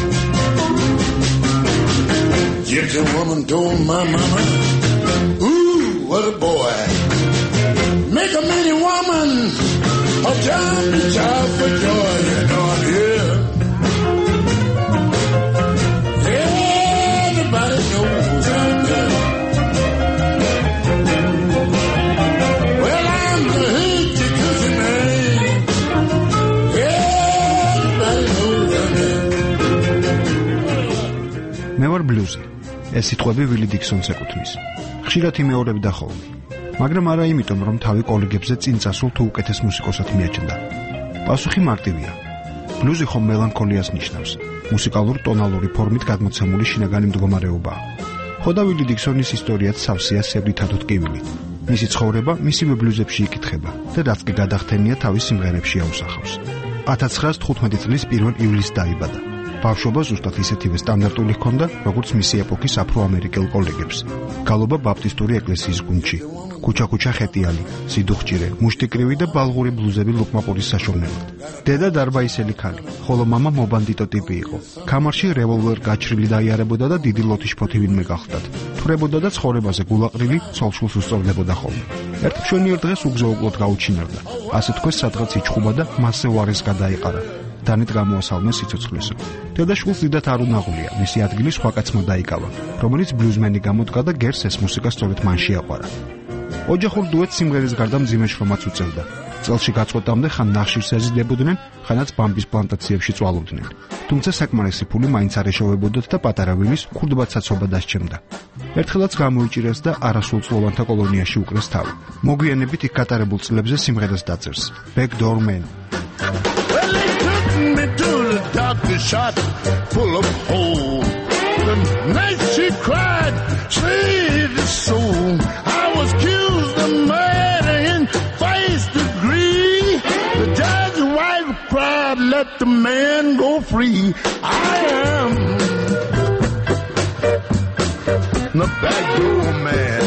Get a woman told my mama, ooh, what a boy. Make a many woman a jump and shout for joy, you know I'm here. Everybody knows I'm here. Well, I'm the Hoochie Coochie Man. Everybody knows I'm here. მე ვარ ბლუზი. ეს სიტყვები ვილი დიქსონს ეკუთვნის. ხშირად იმეორებდა ხოლმე, მაგრამ არა იმიტომ, რომ თავი კოლეგებზე წინ წასულ თუ უკეთეს მუსიკოსად მიაჩნდა. პასუხი მარტივია. ბლუზი ხომ მელანქოლიას ნიშნავს, მუსიკალურ ტონალური ფორმით გადმოცემული შინაგანი მდგომარეობაა. ხოდა ვილი დიქსონის ისტორიაც სავსეა სებრითადო ტკივილით. მისი ცხოვრება მისივე ბლუზებში იკითხება და რაც კი გადახდენია თავის სიმღერებში აუსახავს. 1915 წლის 1 ივლისს დაიბადა. ბავშვობა ზუსტად ისეთივე სტანდარტული ჰქონდა, როგორც მისი ეპოქის აფრო-ამერიკელ კოლეგებს. გალობა ბაპტისტური ეკლესიის გუნდში. ქუჩა-ქუჩა ხეტიალი, სიდუხჭირე, მუშტიკრივი და ბალღური ბლუზები ლუკმაპურის საშოვნელად. დედა დარბაისელი ქალი, ხოლო მამა მობანდიტო ტიპი იყო. ქამარში რევოლვერ გაჩრილი დაიარებოდა და დიდი ლოთი შფოთი ვინმე გახლდათ. თვრებოდა და ცხოვრებაზე გულაყრილი ცოლ-შულს უსწორდებოდა ხოლმე. ერთ მშვენიერ დღეს უგზო-უკლოდ გაუჩინარდა. ასე თქვეს, სადღაც იჩხუბა და მასზე უარეს გადაიყარა. დანით გამოასალმეს სიცოცხლესო. დედა შულს დიდად არ უნაღლია, მისი ადგილი სხვა კაცმა დაიკავა, რომელიც ბლუზმენი გამოდგა და გერს ეს მუსიკა სწორედ მან შეაყვარა. ოჯახურ დუეტს სიმღერის გარდა მძიმე შრომაც უწევდა. წელში გაწყვეტამდე ხან ნახშირს ეზიდებოდნენ, ხანაც ბამბის პლანტაციებში წვალობდნენ. თუმცა საკმარისი ფული მაინც არ ეშოვებოდათ და პატარა ვილის ქურდბად საცობა დასჭემდა. ერთხელაც გამოიჭირეს და არასრულწლოვანთა კოლონიაში უკრეს თავი. მოგვიანებით იქ გატარებულ წლებზე სიმღერას დაწერს. Backdoor Man. Doctor shot full of holes. The night she cried, saved his soul. I was accused of murder in first degree. The judge's wife cried, let the man go free. I am the backdoor man.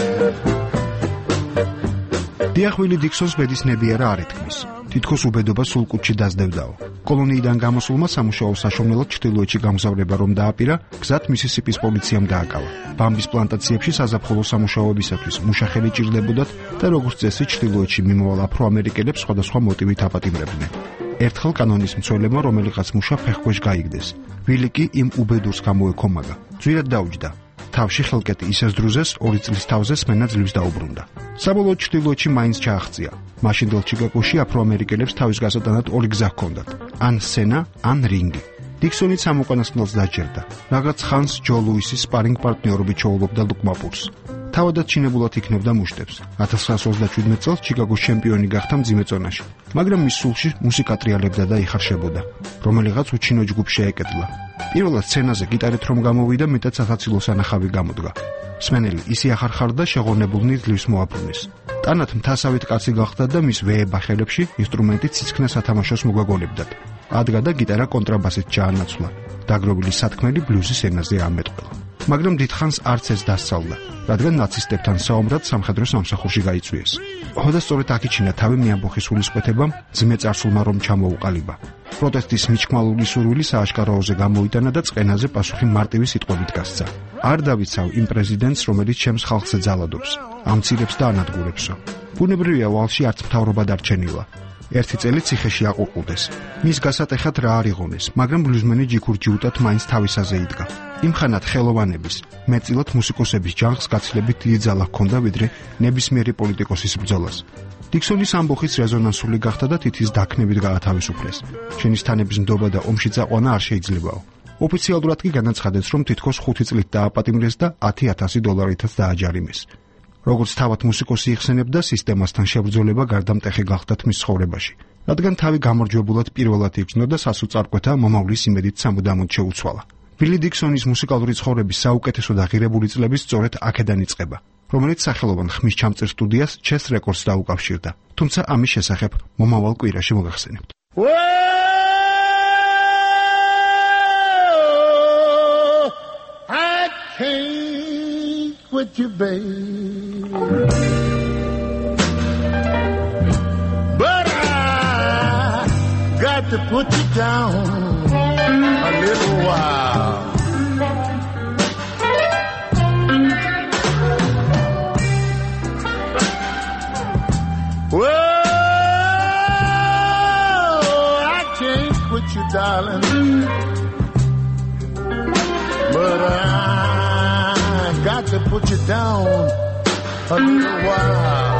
დიახ, ვილი დიქსონს ბედისნებიერა არ ეთქმის. თითქოს უბედობა სულ კუჩში დაძდევდაო. კოლონიიდან გამოსულმა სამუშაო საშოვნელად ჩრდილოეთში გამგზავრება რომ დააპირა, გზად მისისიპის პოლიციამ დააკავა. ბამბის პლანტაციებში საზაფხულო სამუშაოებისათვის მუშახელი ჭირდებოდათ და როგორც წესი ჩრდილოეთში მიმავალ აფრო-ამერიკელებს სხვადასხვა მოტივით აპატიმრებდნენ. ერთხელ კანონის მცველებმა რომელიღაც მუშა ფეხქვეშ გაიგდეს. ვილი კი იმ უბედურს გამოეკომაგა. ძვირად დაუჯდა. თავში ხელკეტი ისეზდრუზეს 2 წლის თავზე სმენა ძლივს დაუბრუნდა. საბოლოოდ ჩრდილოეთში მაინც ჩააღწია. მაშინდელ ჩიკაგოში აფროამერიკელებს თავის გასატანად ორი გზა ჰქონდათ: ან სცენა, ან რინგი. დიქსონიც ამ უკანასკნელს დაჯერდა. რაღაც ხანს ჯო ლუისის სპარინგ პარტნიორობით ჩაულობდა ლუკმაპურს. თავადაც ჩინებულად იქნებდა მუშტებს. 1927 წელს ჩიკაგოს ჩემპიონი გახდა მძიმე წონაში, მაგრამ მის სულში მუსიკა ტრიალებდა და იხარშებოდა. რომელიღაც უჩინო ჯგუფს შეეკედლა. პირველად სცენაზე გიტარით რომ გამოვიდა, მეტად სასაცილო სანახავი გამოდგა. მსმენელი ისე ახარხარდა, შეღონებულნი ძლივს მოაბრუნეს. ტანად მთასავით კაცი გახდა და მის ვეებახელებში ინსტრუმენტი ციცქნა სათამაშოს მოგვაგონებდათ. ადგა და გიტარა კონტრაბასით ჩაანაცვლა. დაგროვილი სათქმელი ბლუზის ენაზე ამეტყველა. მაგრამ დიდხანს არც ეს დასწავლა, რადგან ნაცისტებთან საომრად სამხედრო სამსახურში გაიწვიეს. ხოდა სწორედ აქიჩინა თავი მეამბოხის სულისკვეთებამ, ძმე წარსულმა რომ ჩამოუყალიბა. პროტესტის მიჩქმალური სურვილი სააშკაროზე გამოიტანა და წყენაზე პასუხი მარტივი სიტყვებით გასცა. არ დავიცავ იმ პრეზიდენტს, რომელიც ჩემს ხალხზე ძალადობს, ამცირებს და ანადგურებსო. ბუნებრივია, ვალში არც მთავრობა დარჩენილა. ერთი წელი ციხეში აყურყუდეს. მის გასატეხად რა არ იღონეს, მაგრამ ბლუზმენი ჯიქურჯიუტად მაინც თავისაზე იდგა. იმხანად ხელოვანების, მეტწილად მუსიკოსების ჯანღს გაცილებით დიდი ძალა ჰქონდა, ვიდრე ნებისმიერი პოლიტიკოსის ბრძოლას. დიქსონის ამბოხიც რეზონანსული გახდა და თითის დაქნებით გაათავისუფლეს. შენის ნდობა და ომში წაყვანა არ შეიძლებაო. ოფიციალურად კი განაცხადეს, რომ თითქოს 5 წლით დააპატიმრეს და $10,000-ითაც დააჯარიმეს. როგორც თავად მუსიკოსი იხსენებდა, სისტემასთან შებრძოლება გარდამტეხი გახდათ მის ცხოვრებაში, რადგან თავი გამარჯვებულად პირველად იგრძნო და სასუწარკვეთა მომავლის იმედით სამუდამოდ შეუცვალა. ბილი დიქსონის მუსიკალური ცხოვრების საუკეთესო და ღირებული წლები სწორედ აქედან იწყება, რომელიც სახელოვან ხმის ჩამწერ სტუდიას ჩეს რეკორდს დაუკავშირდა. თუმცა ამის შესახებ მომავალ კვირაში მოგახსენებთ. With you, babe, but I got to put you down a little while. Well, I can't quit you, darling, but got to put you down a little while.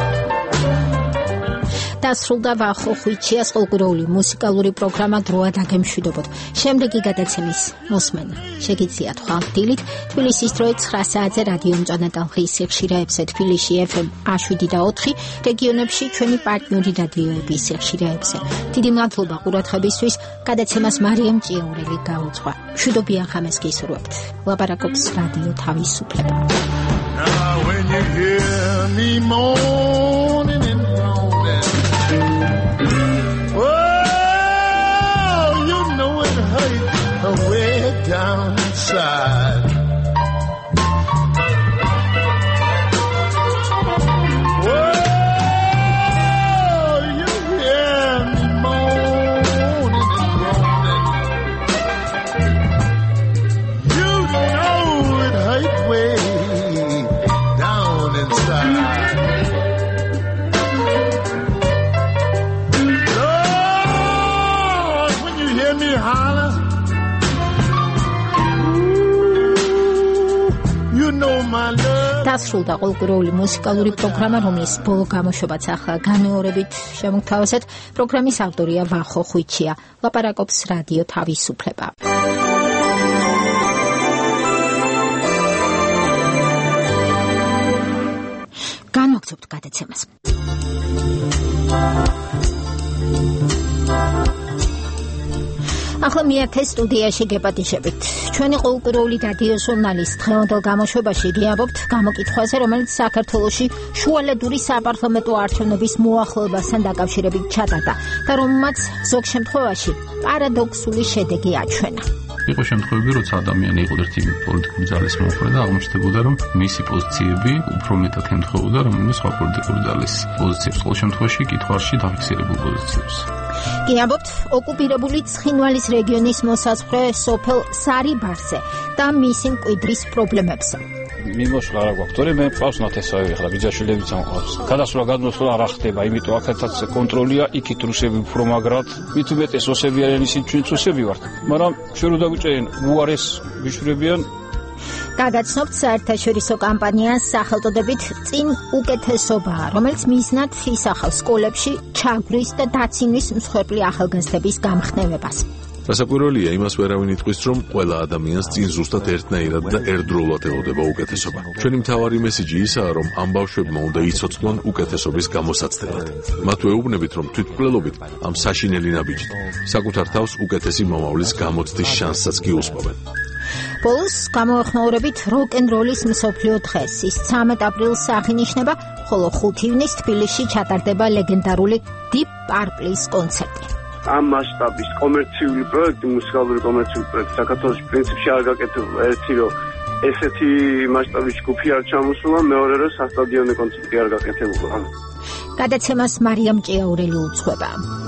დასრულდა ვახო ხვიჩიას ყოველკვირეული მუსიკალური პროგრამა დროა დაგემშვიდობოთ. შემდეგი გადაცემის მოსმენა შეგიძლიათ ხვალ-დილით თბილისის დროით 9 საათზე რადიო მწვანე ტალღის სიხშირეებზე, თბილისში FM 7 და 4, რეგიონებში ჩვენი პარტნიორი რადიოების სიხშირეებზე. დიდი მადლობა ყურადღებისთვის. გადაცემას მარიამ ჭიაურელი გაუძღვა. მშვიდობიან ხამეს გისურვებთ. ლაპარაკობს რადიო თავისუფლება. Now when you hear me moaning and groaning, oh, you know it hurts way down inside. Oh, you hear me moaning and groaning, you know it hurts way down inside. Lord, when you hear me holler, you know my love. დასრულდა ყოველკვირეული მუსიკალური პროგრამა, რომლის ბოლო გამოშვებაც ახლა განმეორებით შემოგთავაზეთ. პროგრამის ავტორია ვახო ხვიჩია. ლაპარაკობს რადიო თავისუფლება. განვაგრძობთ გადაცემას. ახლა მიერთეს სტუდიაში გეპატიჟებით. ჩვენი ყოველკვირეული რადიო ჟურნალის დღევანდელ გამოშვებაში გიამბობთ გამოკითხვაზე, რომელიც საქართველოში შუალედური საპარლამენტო არჩევნების მოახლოებასთან დაკავშირებით ჩატარდა და რომელმაც ზოგ შემთხვევაში პარადოქსული შედეგი აჩვენა. იყო შემთხვევები, როცა ადამიანი იყო ერთი პოლიტიკური ძალის მომხრე და აღმოჩნდებოდა, რომ მისი პოზიციები უფრო მეტად ემთხვეოდა რომელიმე სხვა პოლიტიკური ძალის პოზიციებს, ყოველ შემთხვევაში კითხვაში დაფიქსირებულ პოზიციებს. გიამბობთ ოკუპირებული ცხინვალის რეგიონის მოსაზღვრე სოფელ სარიბარზე და მისი მკვიდრის პრობლემებზე. მიმოშლა რა გვაქვს, თორე მე მყავს ნათესავები, ახლა ბიძაშვილებიც ამყავს. გადასვლა გადმოსვლა არ ხდება, იმიტომ აქეთაც კონტროლია, იქით რუსები უფრო მაგრად, მით უმეტეს ოსები არიან, ისინი ჩვენც ოსები ვართ. მაგრამ ჩვენ რო დაგვიჭერენ უარეს ვიშვრებიან, გაგაცნობთ საერთაშორისო კამპანიას სახელწოდებით წინ უკეთესობაა, რომელიც მიზნად ისახავს სკოლებში ჩაგვრის და დაცინვის მსხვერპლი ახალგაზრდების გამხნევებას. დასაკვირველია იმას ვერავინ იტყვის, რომ ყველა ადამიანს წინ ზუსტად ერთნაირად და ერთდროულად ელოდება უკეთესობა. ჩვენი მთავარი მესიჯი ისაა, რომ ამ ბავშვებმა უნდა იცოცხლონ უკეთესობის გამოსაცდელად. მათ ვეუბნებით, რომ თვითმკვლელობით ამ საშინელი ნაბიჯით საკუთარ თავს უკეთესი მომავლის გამოცდის შანსსაც კი უსპობენ. ბოლოს გამოეხმაურებით როკ-ენ-როლის მსოფლიო დღეს. ის 13 აპრილს აღინიშნება, ხოლო 5 ივნისს თბილისში ჩატარდება ლეგენდარული Deep Purple-ის კონცერტი. ამ მასშტაბის კომერციული პროექტი, მუსიკალური კომერციული პროექტი საქართველოში პრინციპში არ გაკეთებულა. ერთი რომ ესეთი მასშტაბის ჯგუფი არ ჩამოსულა, მეორე რომ სასტადიონე კონცერტი არ გაკეთებულა. გადაცემას მარიამ ჭიაურელი უძღვება.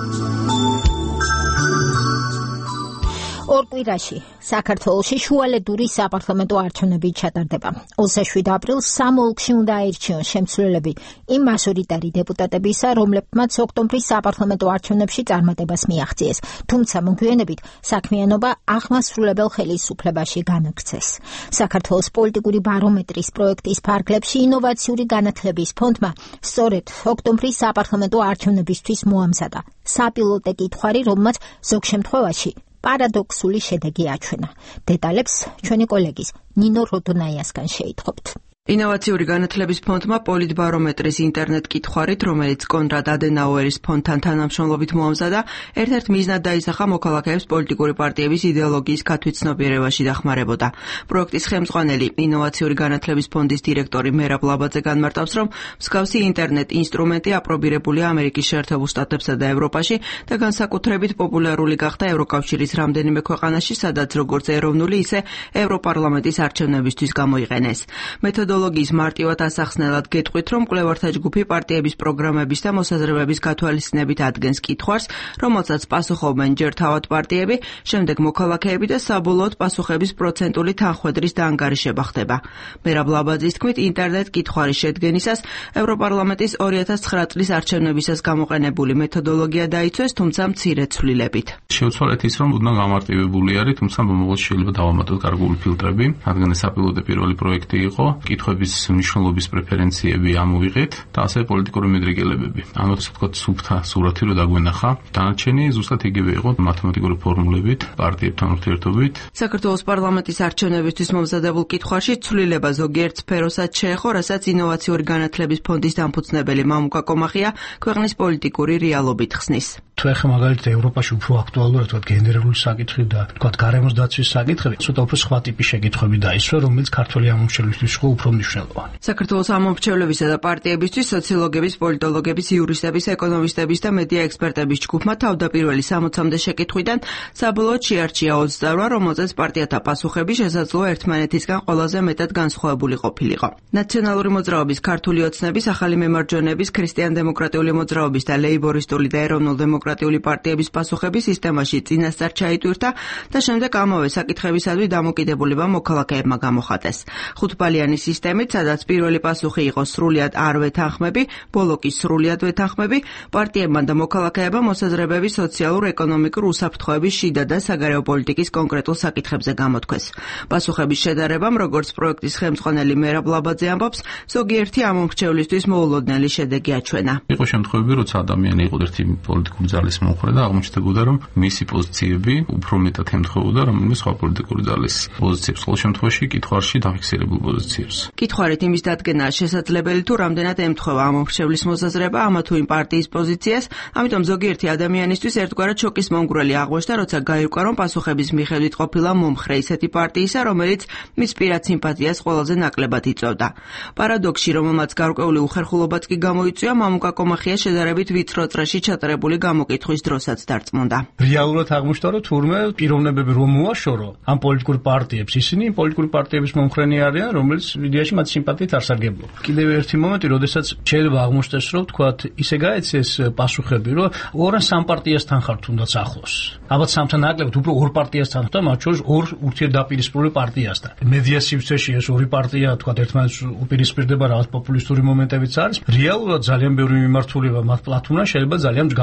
ორ კვირაში საქართველოში შუალედური საპარლამენტო არჩევნები ჩატარდება. 27 აპრილს სამ ოლქში უნდა აირჩიონ შემცვლელები იმ მაჟორიტარი დეპუტატებისა, რომლებმაც ოქტომბრის საპარლამენტო არჩევნებში წარმატებას მიაღწიეს, თუმცა მოგვიანებით საქმიანობა აღმასრულებელ ხელისუფლებაში განაგრძეს. საქართველოს პოლიტიკური ბარომეტრის პროექტის ფარგლებში ინოვაციური განათლების ფონდმა სწორედ ოქტომბრის საპარლამენტო არჩევნებისთვის მოამზადა საპილოტე კითხვარი, რომელმაც ზოგ შემთხვევაში პარადოქსული შედეგი აჩვენა. დეტალებს ჩვენი კოლეგის ნინო როდონაიასგან შეითხოვთ. ინოვაციური განათლების ფონდმა პოლიტბარომეტრის ინტერნეტ კითხვარით, რომელიც კონრად ადენაუერის ფონდთან თანამშრომლობით მოამზადა, ერთ-ერთ მიზნად დაისახა მოქალაქეებს პოლიტიკური პარტიების იდეოლოგიის ქათვით-ცნობიერებაში დახმარებოდა. პროექტის ხელმძღვანელი ინოვაციური განათლების ფონდის დირექტორი მერაბ ლაბაძე განმარტავს, რომ მსგავსი ინტერნეტ ინსტრუმენტი აპრობირებულია ამერიკის შეერთებულ შტატებსა და ევროპაში და განსაკუთრებით პოპულარული გახდა ევროკავშირის რამდენიმე ქვეყანაში, სადაც როგორც ეროვნული, ისე ევროპარლამენტის არჩევნებისთვის გამოიყენეს. მეთოდოლოგიის მარტივად ასახსნელად გეტყვით, რომ მკვლევართა ჯგუფი პარტიების პროგრამების და მოსაზრებების გათვალისწინებით ადგენს კითხვარს, რომელსაც პასუხობენ ჯერ თავად პარტიები, შემდეგ მოქალაქეები და საბოლოოდ პასუხების პროცენტული თანხმედრის დაანგარიშება ხდება. მერაბ ლაბაძის თქმით, ინტერნეტ კითხვარის შედგენისას ევროპარლამენტის 2009 წლის არჩევნებისას გამოყენებული მეთოდოლოგია დაიცვეს, თუმცა მცირე ცვლილებით. შევცვალეთ ის, რომ უდნა გამარტივებული არის, თუმცა მომავალში შეიძლება დავამატოთ გარკვეული ფილტრები, რადგან ეს საპილოტე პირველი პროექტი იყო. კითხვების მნიშვნელობის პრეფერენციები ამოვიღეთ და ასე პოლიტიკური მედრიგელებები. ანუ ასე ვთქვათ, სუფთა სურათი რო დაგვენახა. დანარჩენი ზუსტად იგივე იყო მათემატიკური ფორმულებით, პარტიებთან ურთიერთობით. საქართველოს პარლამენტის არჩევნებისთვის მომზადებულ კითხვაში ცვლილება ზოგიერთ სფეროსაც შეეხო, რასაც ინოვაციური განათლების ფონდის დამფუძნებელი მამუკა კომახია ქვეყნის პოლიტიკური რეალობით ხსნის. თუ ეხლა მაგალითად ევროპაში უფრო აქტუალურია თქვა გენერალური საკითხი და თქვა გარემოს დაცვის საკითხები, ცოტა უფრო სხვა ტიპის შეკითხვები დაისვა, რომელიც ქართული ამომრჩევლისთვის უფრო მნიშვნელოვანი. საქართველოს ამომრჩევლებისა და პარტიებისთვის სოციოლოგების, პოლიტოლოგების, იურისტების, ეკონომისტების და მედია ექსპერტების ჯგუფმა თავდაპირველი 60-მდე შეკითხვიდან საბოლოოდ შეარჩია 28, რომელზეც პარტიათა პასუხები შესაძლოა ერთმანეთისგან ყველაზე მეტად განსხვავებული ყოფილიყო. ნაციონალური მოძრაობის, ქართული ოცნების, ახალი მემარჯვენეების, ქრისტიან-დემოკრატიული მოძრაობის და ლეიბორისტული და ეროვნულ-დემოკრატიული პარტიების პასუხები სისტემაში წინასწარ ჩაიტვირთა და შემდეგ ამავე საკითხებისადმი დამოკიდებულება მოქალაქეებმა გამოხატეს. ხუთბალიანი სისტემით, სადაც პირველი პასუხი იყო სრულიად არ ვეთანხმები, ბოლო კი სრულიად ვეთანხმები, პარტიებმა და მოქალაქეებმა მოსაზრებები სოციალურ-ეკონომიკურ უსაფრთხოების შიდა და საგარეო პოლიტიკის კონკრეტულ საკითხებზე გამოთქვეს. პასუხების შედარებამ, როგორც პროექტის ხელმძღვანელი მერაბ ლაბაძე ამბობს, ზოგიერთი ამომრჩევლისთვის მოულოდნელი შედეგი აჩვენა. იყო შემთხვევები, როცა ადამიანი იყო ერთი პოლიტიკური ძალის მომხრე და აღმოჩნდებოდა, რომ მისი პოზიციები უფრო მეტად ემთხვეოდა რომელიმე სხვა პოლიტიკური ძალის პოზიციებს, ყოველ შემთხვევაში კითხვარში დაფიქსირებულ პოზიციებს. კითხვარით იმის დადგენაა შესაძლებელი, თუ რამდენად ემთხვევა ამომრჩევლის მოსაზრება ამა თუ იმ პარტიის პოზიციას, ამიტომ ზოგიერთი ადამიანისთვის ერთგვარად შოკის მომგვრელი აღმოჩნდა, როცა გაირკვა, რომ პასუხების მიხედვით ყოფილა მომხრე ისეთი პარტიისა, რომელიც მის პირად სიმპათიას ყველაზე ნაკლებად იწვევდა. პარადოქსი, რომელმაც გარკვეული უხერხულობაც კი გამოიწვია, მამუკა კომახია შედარებით ვიწრო წრეში ჩატარებული გამოკითხვის დროსაც დარწმუნდა. რეალურად აღმოჩნდა, რომ თურმე პიროვნებები რომ მოაშორო ამ პოლიტიკურ პარტიებს, ისინი პოლიტიკური პარტიების მომხრენი არიან, რომელიც იდეაში მათ სიმპათიით არ სარგებლობ. კიდევ ერთი მომენტი, როდესაც შეიძლება აღმოჩნდეს, რომ თქვათ, ისე გაეცეს პასუხები, რომ 2-3 პარტიასთან ხარ თუნდაც ახლოს. ალბათ სამთან ნაკლებად უფრო 2 პარტიასთან ხარ, მათ შორის 2 ურთიერთდაპირისპირებული პარტიასთან. მედია სივრცეში ეს 2 პარტია, თქვათ, ერთმანეთს უპირისპირდება, რაღაც პოპულისტური მომენტებიც არის. რეალურად ძალიან ბევრი მიმართულება მათ პლატფორმას შეიძლება ძალიან მსგავსი იყოს.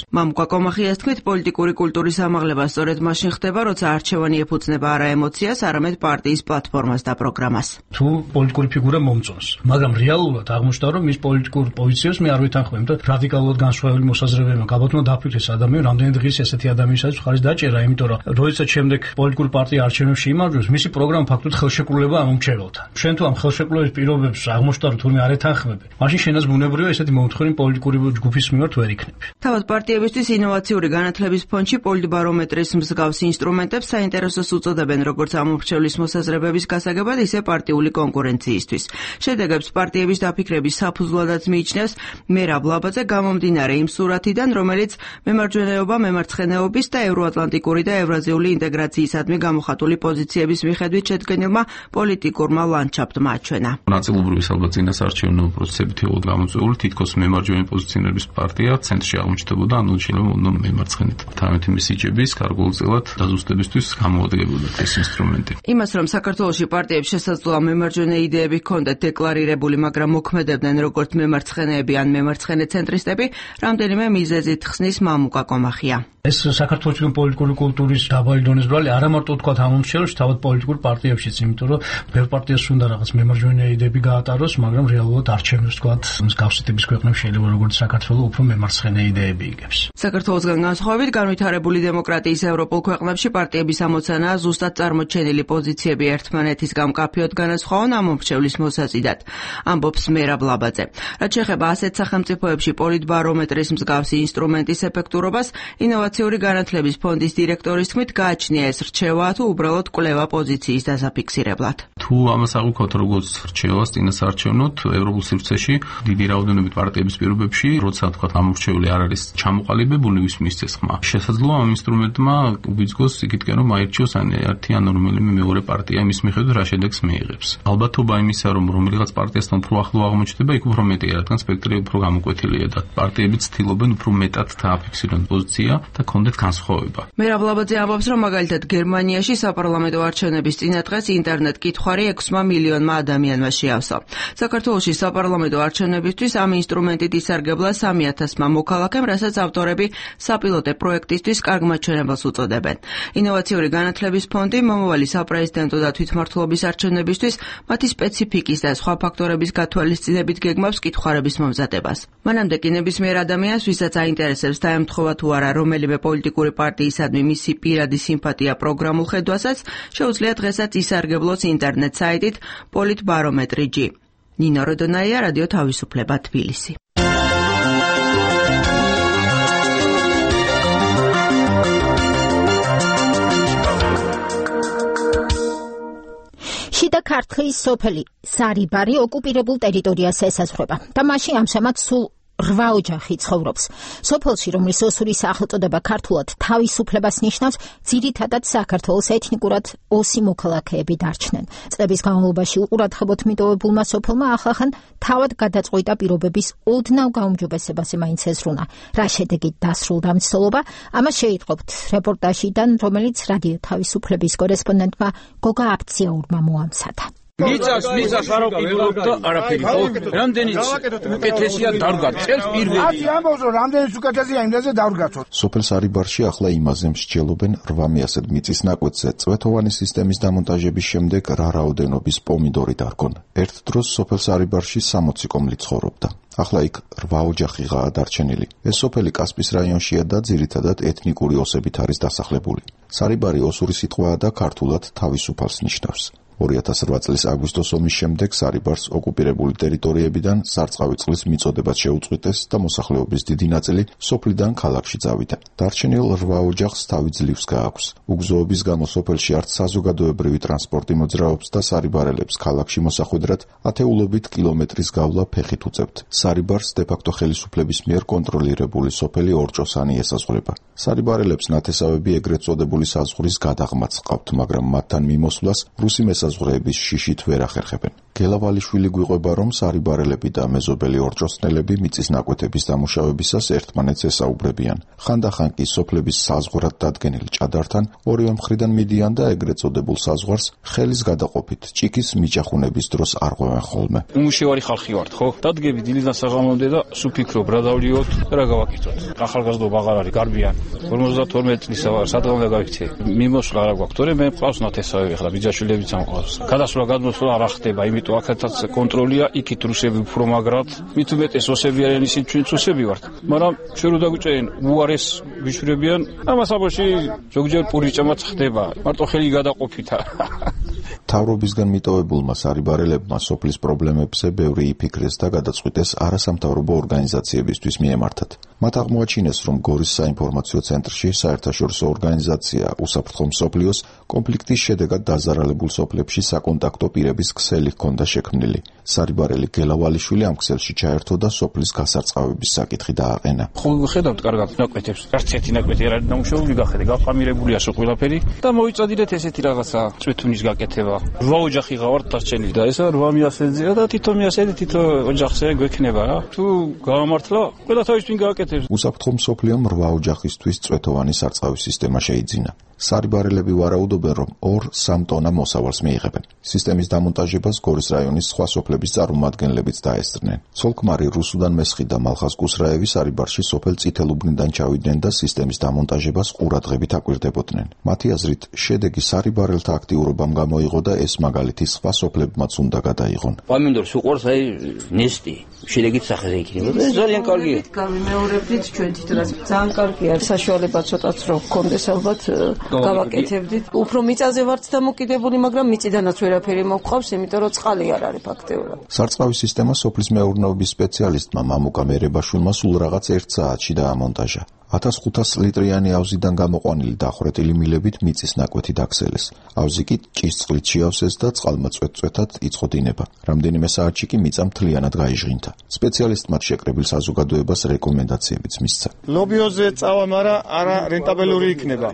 მამუკა კომახიას თქმით, პოლიტიკური კულტურის ამაღლება სწორედ მაშინ ხდება, როცა არჩევანი ეფუძნება არა ემოციას, არამედ პარტიის პლატფორმას და პროგრამას. თუ პოლიტიკური ფიგურა მომწონს, მაგრამ რეალურად აღმოჩნდა, რომ მის პოლიტიკურ პოზიციას მე არ ვითანხმებ და რადიკალურად განსხვავებული მოსაზრებებია. გაბატონო დაფიქრეს ადამიანი, რამდენი დღის ესეთი ადამიანისაც ხარის დაჭერა, იმიტომ რომ როდესაც შემდეგ პოლიტიკური პარტია არჩევნებში იმარჯვებს, მისი პროგრამა ფაქტობრივად ხელშეკრულება ამომრჩეველთა. შენ თუ ამ ხელშეკრულების პირობებს აღმოჩნდა, რომ თურმე არ ეთანხმები, მაშინ შენაც ბუნებრივია ესეთი მომთხოვნი პოლიტიკური ჯგუფის მიმართ ვერ იქნები. თავად პარტიებისთვის ინოვაციური განათლების ფონდში პოლიტბარომეტრის მსგავს ინსტრუმენტებს საინტერესოს უწოდებენ, როგორც ამომრჩევლის მოსაზრებების გასაგებად, ისე პარტიული კონკურენციისთვის. შედეგებს პარტიების დაფიქრების საფუძვლადაც მიიჩნევს მერაბ ლაბაძე, გამომდინარე იმ სურათიდან, რომელიც მემარჯვენეობა, მემარცხენეობის და ევროატლანტიკური და ევრაზიული ინტეგრაციისადმი გამოხატული პოზიციების მიხედვით შედგენილმა პოლიტიკურმა ლანდშაფტმა აჩვენა. ნაწილობრივ ალბათ წინასაარჩევნო პროცესებით იყო გამოწვეული, თითქოს მემარჯვენე პოზიციონერების პარტია ცენტრში აღმოჩნდებოდა, ანუ შეიძლება მემარცხენეთ. თამეთი მესიჯების გარკვეულწილად დაზუსტებისთვის გამოადგებოდა ეს ინსტრუმენტი. იმას, რომ საქართველოში პარტიებს შესაძლოა მემარჯვენე იდეები ჰქონდეთ დეკლარირებული, მაგრამ მოქმედებდნენ როგორც მემარცხენეები ან მემარცხენე ცენტრისტები, რამდენიმე მიზეზით ხსნის მამუკა კომახია. ეს საქართველოს პოლიტიკური კულტურის დაბალი დონის ბრალი არა მარტო თქვა ამომრჩეველში, თავად პოლიტიკურ პარტიებშიც, იმიტომ რომ ბევრ პარტიას უნდა რაღაც მემარჯვენე იდეები გაატაროს, მაგრამ რეალურად არჩევნებს თქვა მსგავსი ტიპის ქვეყნებს შეიძლება როგორც საქართველოს უფრო მემარცხენე იდეები იგებს. საქართველოსგან განსხვავებით, განვითარებული დემოკრატიის ევროპულ ქვეყნებში პარტიების ამოცანაა ზუსტად წარმოჩენილი პოზიციები ერთმანეთისგან მკაფიოდ განასხვაონ ამომრჩევლის მოსაზიდად, ამბობს მერაბ ლაბაძე. რაც შეეხება ასეთ სახელმწიფოებში პოლიტბარომეტრის მსგავსი ინსტრუმენტის ეფექტურობას, ინოვაციური განათლების ფონდის დირექტორის თქმით, გააჩნია ეს რჩევა თუ უბრალოდ კვლევა პოზიციის დასაფიქსირებლად. თუ ამას აღვქვათ როგორც რჩევას წინასაარჩევნოდ, ევროპულ სივრცეში დიდი რაოდენობით პარტიების პირობებში, როცა თქვათ ამორჩეული არ არის ჩამოყალიბებული, ვის მისცეს ხმა. შესაძლოა ამ ინსტრუმენტმა ვიძგოს იქითკენ, რომ აირჩიოს ერთი ან რომელიმე მეორე პარტია იმის მიხედვით, რა შედეგს მიიღებს. ალბათობა იმისა, რომ რომელიღაც პარტიასთან უფრო ახლო აღმოჩნდება, იქ უფრო მეტია, რადგან სპექტრი უფრო გამოკვეთილია და პარტიები ცდილობენ უფრო მეტად დააფიქსირონ პოზიცია და კონდეთ განსხვავება. მერაბ ლაბაძე ამბობს, რომ მაგალითად გერმანიაში საპარლამენტო არჩევნების წინადღეს ინტერნეტ კითხვარი 6 მილიონმა ადამიანმა შეავსო. საქართველოში საპარლამენტო არჩევნებისთვის ამ ინსტრუმენტით ისარგებლა 3000-მა მოქალაქემ, რასაც ავტორები საპილოტე პროექტისთვის კარგ მაჩვენებელს უწოდებენ. ინოვაციური განათლების ფონდი მომავალი საპრეზიდენტო და თვითმმართველობის არჩევნებისთვის მათი სპეციფიკის და სხვა ფაქტორების გათვალისწინებით გეგმავს კითხوارების მომზადებას. მანამდე კი ნებისმიერ ადამიანს, ვისაც აინტერესებს დაემთხოვა თუ არა რომელიმე პოლიტიკური პარტიისადმი მისი პირადი სიმპათია პროგრამულ ხედვასაც, შეუძლია დღესაც ისარგებლოს ინტერნეტ საიტით politbarometri.g. ნინო როდონაია, რადიო თავისუფლება, თბილისი. შიდა ქართლის სოფელი სარიბარი ოკუპირებულ ტერიტორიას ესაზღვრება და მასში ამჟამად სულ 8 ოჯახი ცხოვრობს. სოფელში, რომლის ოსურის სახელწოდება ქართულად თავისუფლებას ნიშნავს, ძირითადად საქართველოს ეთნიკურად ოსი მოქალაქეები დარჩნენ. წლების განმავლობაში უყურადღებოდ მიტოვებულმა სოფელმა ახლახან თავად გადაწყვიტა პირობების ოდნავ გაუმჯობესებაზე მაინც ეზრუნა. რა შედეგით დასრულდა მცდელობა, ამას შეიტყობთ რეპორტაჟიდან, რომელიც რადიო თავისუფლების კორესპონდენტმა გოგა აბციაურმა მოამზადა. მიწას არ ვყიდულობ და არაფერი ხო? რამდენიც უკეთესია დავგაცელს პირველი. აცი ამბობს რომ რამდენიც უკეთესია იმდენზე დავგაცოთ. სოფელ სარიბარში ახლა იმაზე მსჯელობენ 800 მიწის ნაკვეთზე წვეთოვანი სისტემის დამონტაჟების შემდეგ რა რაოდენობის პომიდორი დარგონ. ერთ დროს სოფელ სარიბარში 60 კომლი ცხოვრობდა. ახლა იქ 8 ოჯახიღაა დარჩენილი. ეს სოფელი კასპის რაიონშია და ძირითადად ეთნიკური ოსებით არის დასახლებული. სარიბარი ოსური სიტყვაა და ქართულად თავისუფალს ნიშნავს. 2008 წლის აგვისტოს ომის შემდეგ სარიბარს ოკუპირებული ტერიტორიებიდან სარწყავი წყლის მიწოდებაც შეუწყვიტეს და მოსახლეობის დიდი ნაწილი სოფლიდან ქალაქში წავიდა. დარჩენილ 8 ოჯახს თავი ძლივს გააქვს. უგზოობის გამო სოფელში არც საზოგადოებრივი ტრანსპორტი მოძრაობს და სარიბარელებს ქალაქში მოსახვედრად ათეულობით კილომეტრის გავლა ფეხით უწევთ. სარიბარს დე-ფაქტო ხელისუფლების მიერ კონტროლირებული სოფელი ორჭოსანი ესაზღვრება. სარიბარელებს ნათესავები ეგრეთ წოდებული საზღვრის გადაღმაც ჰყავთ, მაგრამ მათთან მიმოსვლას რუსი ესაზღვრეების შიშით ვერ ახერხებენ. გელავალიშვილი გვიყვება, რომ სარიბარელები და მეზობელი ორჭოსნელები მიწის ნაკვეთების დამუშავებისას ერთმანეთს ესაუბრებიან. ხანდახან კი სოფლების საზღვრად დადგენილ ჭადართან ორივე მხრიდან მიდიან და ეგრეთ წოდებულ საზღვარს ხელის გადაყოფით ჭიქის მიჭახუნების დროს არღვევენ ხოლმე. უმუშევარი ხალხი ვართ, ხო? დადგები დილიდან საღამომდე და სუფიქრობ, რა დავლიოთ, რა გავაკეთოთ. ახალგაზრდობა აღარ არის, გარბიან. 52 წლისა ვარ, სადღაც გავიქცე. მიმოსვლა რა გვაქვს, თორე მე მყავს ნათესავები, ხლა ბიძაშვილებიც ამყავს. გადასვლა გადმოსვლა არ ხდება, იმიტომ აქაც კონტროლია, იქით რუსები უფრო მაგრად. მით უმეტეს ოსები არიან, ისინი ჩვენ წუსები ვართ. მაგრამ ჩვენ რო დაგვიჭერენ, უარეს ვიშვირებიან. ამას აბოში ზოგჯერ პურიჭამაც ხდება. მარტო ხელი გადაყოფითა. თავრობისგან მიტოვებულმა სარიბარელებმა სოფლის პრობლემებზე ბევრი იფიქრეს და გადაწყვიტეს არასამთავრობო ორგანიზაციებისთვის მიემართათ. მათ აღმოაჩინეს, რომ გორის საინფორმაციო ცენტრში საერთაშორისო ორგანიზაცია უსაფრთხო მსოფლიოს კონფლიქტის შედეგად დაზარალებულ სოფლებში საკონტაქტო პირების ქსელი ჰქონდა შექმნილი. სარიბარელი გელავალიშვილი ამ ქსელში ჩაერთო და სოფლის გასარწყავების საკითხი დააყენა. ხო ხედავთ კარგად ნაკვეთებს. არც ერთი ნაკვეთი არ არის დამუშავებული, გახედე, გაფამირებულია სულ ყველაფერი და მოიწოდეთ ესეთი რაღაცა წვეთუნის გაკეთება. 8 ოჯახი გავართ დასჩენილი და ესა 800-ზეა და თითო 100-ზე თითო ოჯახზე გვექნება რა. თუ გამართლა, ყველა თავისთვის გააკეთებს. უსაფრთხო მსოფლიომ 8 ოჯახისთვის წვეთოვანი სარწყავის სისტემა შეიძინა. სარიბარელები ვარაუდობენ, რომ 2-3 ტონა მოსავალს მიიღებენ. სისტემის დამონტაჟებას გორის რაიონის სხვა სოფლების წარმომადგენლებიც დაესწრნენ. სოლკმარი, რუსუდან მესხი და მალხაზ კუსრაევი სარიბარში სოფელ წითელუბნიდან ჩავიდნენ და სისტემის დამონტაჟებას ყურადღებით აკვირდებოდნენ. მათი აზრით, შედეგი სარიბარელთა აქტიურობამ გამოიღო და ეს მაგალითი სხვა სოფლებმაც უნდა გადაიღონ. ამინდორს უყვარს აი ნესტი, შედეგით სახეზე იქნება და ძალიან კარგია. გავიმეორებდით ჩვენ თვითონაც ძალიან კარგია. საშუალება ცოტაც რო გქონდეს ალბათ გავაკეთებდით. უფრო მიწაზე ვართ დამოკიდებული, მაგრამ მიწიდანაც ვერაფერი მოგვყავს, იმიტომ რომ წყალი არ არის ფაქტიურად. სარწყავის სისტემა სოფლის მეურნეობის სპეციალისტმა მამუკა მერებაშვილმა სულ რაღაც 1 საათში დაამონტაჟა. 1500 ლიტრიანი ავზიდან გამოყვანილი დახვრეტილი მილებით მიწის ნაკვეთი დაქსელეს. ავზი კი ჭისწყლით შეავსეს და წყალმა წვეტ-წვეტად იწყო დინება. რამდენიმე საათში კი მიწა მთლიანად გაიჟღინთა. სპეციალისტმა შეკრებილ საზოგადოებას რეკომენდაციებიც მისცა. ლობიოზე წავა, მაგრამ არა რენტაბელური იქნება.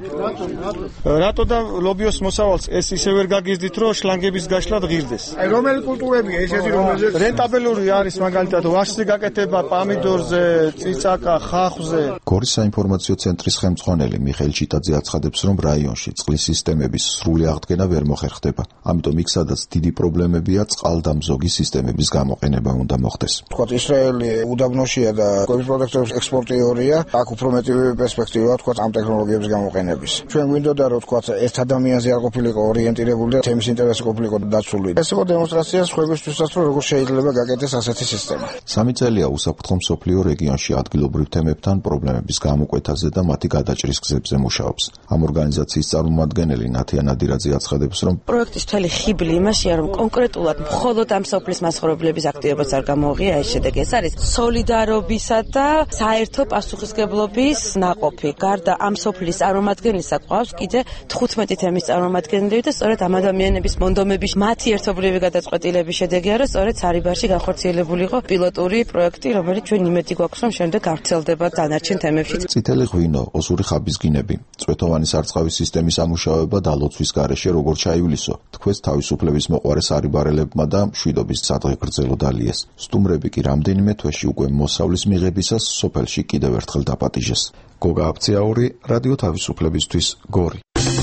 რატო და ლობიოს მოსავალს ეს ისე ვერ გაგიზდით, რომ შლანგების გაშლა ღირდეს. აი რომელი კულტურებია ესეთი რომელზეც რენტაბელური არის მაგალითად ვაშზე გაკეთება, პამიდორზე, წიწაკა, ხახვზე. გორის საინფორმაციო ცენტრის ხელმძღვანელი მიხეილ ჩიტაძე აცხადებს, რომ რაიონში წყლის სისტემების სრული აღდგენა ვერ მოხერხდება. ამიტომ იქ სადაც დიდი პრობლემებია, წყალდამზოგი სისტემების გამოყენება უნდა მოხდეს. თქვათ ისრაელი უდაბნოშია და კვების პროდუქტების ექსპორტიორია, აქ უფრო მეტი პერსპექტივაა თქვათ ამ ტექნოლოგიების გამოყენების. ჩვენ გვინდოდა რომ თქვათ ერთ ადამიანზე არ ყოფილიყო ორიენტირებული და თემის ინტერესი ყოფილიყო დაცული. ეს იყო დემონსტრაცია სხვებისთვისაც, რომ როგორ შეიძლება გაკეთდეს ასეთი სისტემა. 3 წელია უსაფრთხო მსოფლიო რეგიონში ადგილობრივ თემებთან პრობლემების გამოკვეთაზე და მათი გადაჭრის გზებზე მუშაობს. ამ ორგანიზაციის წარმომადგენელი ნათია ნადირაძე აცხადებს, რომ პროექტის მთელი ხიბლი იმაშია, რომ კონკრეტულად მხოლოდ ამ სოფლის მაცხოვრებლების აქტივობას არ გამოუღია ეს შედეგი. ეს არის სოლიდარობისა და საერთო პასუხისგებლობის ნაყოფი. გარდა ამ სოფლის წარმომადგენლისა ყავს კიდე 15 თემის წარმომადგენლები და სწორედ ამ ადამიანების მონდომების მათი ერთობლივი გადაწყვეტილების შედეგია, რომ სწორედ სარიბარში განხორციელებული იყო პილოტური პროექტი, რომელიც ჩვენ იმედი გვაქვს, რომ შემდეგ გავრცელდება დანარჩენ თემებში. წითელი ღვინო, ოსური ხაბისგინები, წვეთოვანი სარწყავის სისტემის ამუშავება და ლოცვის გარეშე როგორ ჩაივლისო, თქვენს თავისუფლების მოყვარე სარიბარელებმა და მშვიდობის სადღე გრძელო დალიეს. სტუმრები კი რამდენიმე თვეში უკვე მოსავლის მიღებისას სოფელში კიდევ ერთხელ დაპატიჟეს. გოგა აფციაური, რადიო თავისუფლებისთვის, გორი.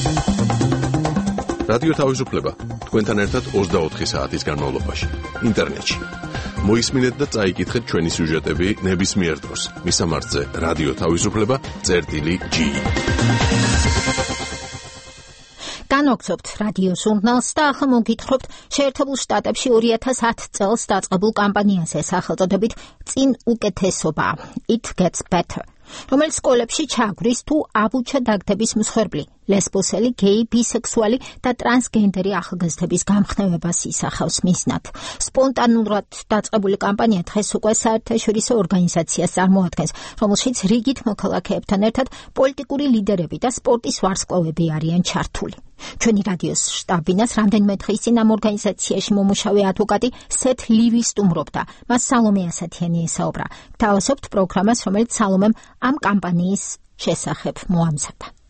რადიო თავისუფლება თქვენთან ერთად 24 საათის განმავლობაში ინტერნეტში. მოისმინეთ და წაიკითხეთ ჩვენი სიუჟეტები ნებისმიერ დროს. მისამართზე რადიო თავისუფლება.gi. განვაგრძობთ რადიო ჟურნალს და ახლა მოგითხრობთ შეერთებულ შტატებში 2010 წელს დაწყებულ კამპანიაზე სახელწოდებით წინ უკეთესობა It Gets Better, რომელიც სკოლებში ჩაგვრის თუ აბუჩა დაგდების მსხვერპლი, ლესბოსელი, გეი, ბისექსუალი და ტრანსგენდერი ახალგაზრდების გამხნევებას ისახავს მიზნად. სპონტანურად დაწყებული კამპანია დღეს უკვე საერთაშორისო ორგანიზაციას წარმოადგენს, რომელშიც რიგით მოქალაქეებთან ერთად პოლიტიკური ლიდერები და სპორტის ვარსკვლავები არიან ჩართული. ჩვენი რადიოს შტაბ-ბინას რამდენიმე დღის წინ ამ ორგანიზაციაში მომუშავე ადვოკატი სეთ ლივი სტუმრობდა. მას სალომე ასათიანი ესაუბრა. გთავაზობთ პროგრამას, რომელიც სალომემ ამ კამპანიის შესახებ მოამზადა.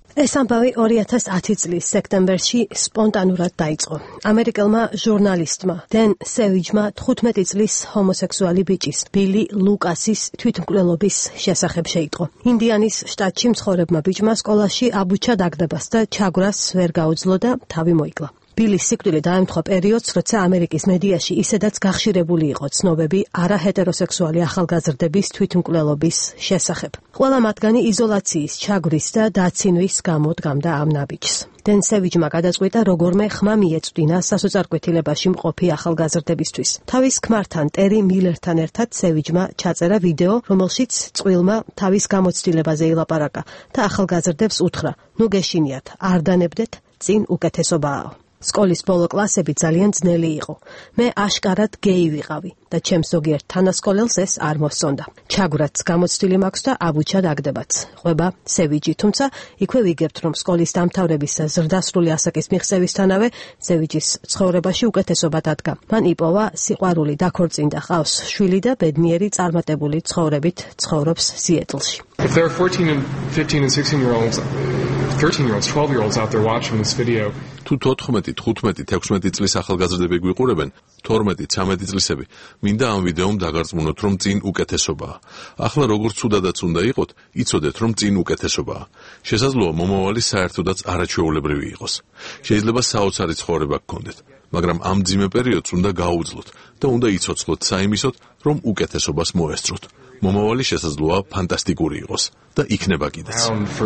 ეს ამბავი 2010 წლის სექტემბერში სპონტანურად დაიწყო. ამერიკელმა ჟურნალისტმა დენ სევიჯმა 15 წლის ჰომოსექსუალი ბიჭის ბილი ლუკასის თვითმკვლელობის შესახებ შეიტყო. ინდიანის შტატში მცხოვრებმა ბიჭმა სკოლაში აბუჩა დაგდებას და ჩაგვრას ვერ გაუძლო და თავი მოიკლა. ბილის სიკვდილი დაემთხვა პერიოდს, როცა ამერიკის მედიაში ისედაც გახშირებული იყო ცნობები არაჰეტეროსექსუალი ახალგაზრდების თვითმკვლელობის შესახებ. ყველა მათგანი იზოლაციის, ჩაგვრის და დაცინვის გამო დგამდა ამ ნაბიჯს. დენ სევიჯმა გადაწყვიტა როგორმე ხმა მიეწვდინა სასოწარკვეთილებაში მყოფი ახალგაზრდებისთვის. თავის ქმართან ტერი მილერთან ერთად სევიჯმა ჩაწერა ვიდეო, რომელშიც წყვილმა თავის გამოცდილებაზე ილაპარაკა და ახალგაზრდებს უთხრა: "ნუ გეშინიათ, არ დანებდეთ, წინ უკეთესობაა." სკოლის ბოლო კლასები ძალიან ძნელი იყო. მე აშკარად გეი ვიყავი და ჩემს ზოგიერთ თანასკოლელს ეს არ მოსწონდა. ჩაგვრაც გამოცდილი მაქვს და აბუჩა დაგდებაც. ყვება სევიჯი, თუმცა იქვე ვიგებთ, რომ სკოლის დამთავრების ზრდასრული ასაკის მიღწევისთანავე სევიჯის ცხოვრებაში უკეთესობა დადგა. მან იპოვა სიყვარული, დაქორწინდა, ყავს შვილი და ბედნიერი წარმატებული ცხოვრებით ცხოვრობს სიეტლში. If there are 14 and 15 and 16-year-olds, 13-year-olds, 12-year-olds out there watching this video, თუ 14, 15, 16 წლის ახალგაზრდები გვიყურებენ, 12, 13 წლისები, მინდა ამ ვიდეომ დაგარწმუნოთ, რომ წინ უკეთესობაა. ახლა როგორც ცუდადაც უნდა იყოთ, იცოდეთ, რომ წინ უკეთესობაა. შესაძლოა მომავალი საერთოდაც არაჩვეულებრივი იყოს. შეიძლება საოცარი ცხოვრება გქონდეთ, მაგრამ ამ მძიმე პერიოდს უნდა გაუძლოთ და უნდა იცოცხლოთ საიმისოდ, რომ უკეთესობას მოესწროთ. მომავალი შესაძლოა ფანტასტიკური იყოს და იქნება კიდეც.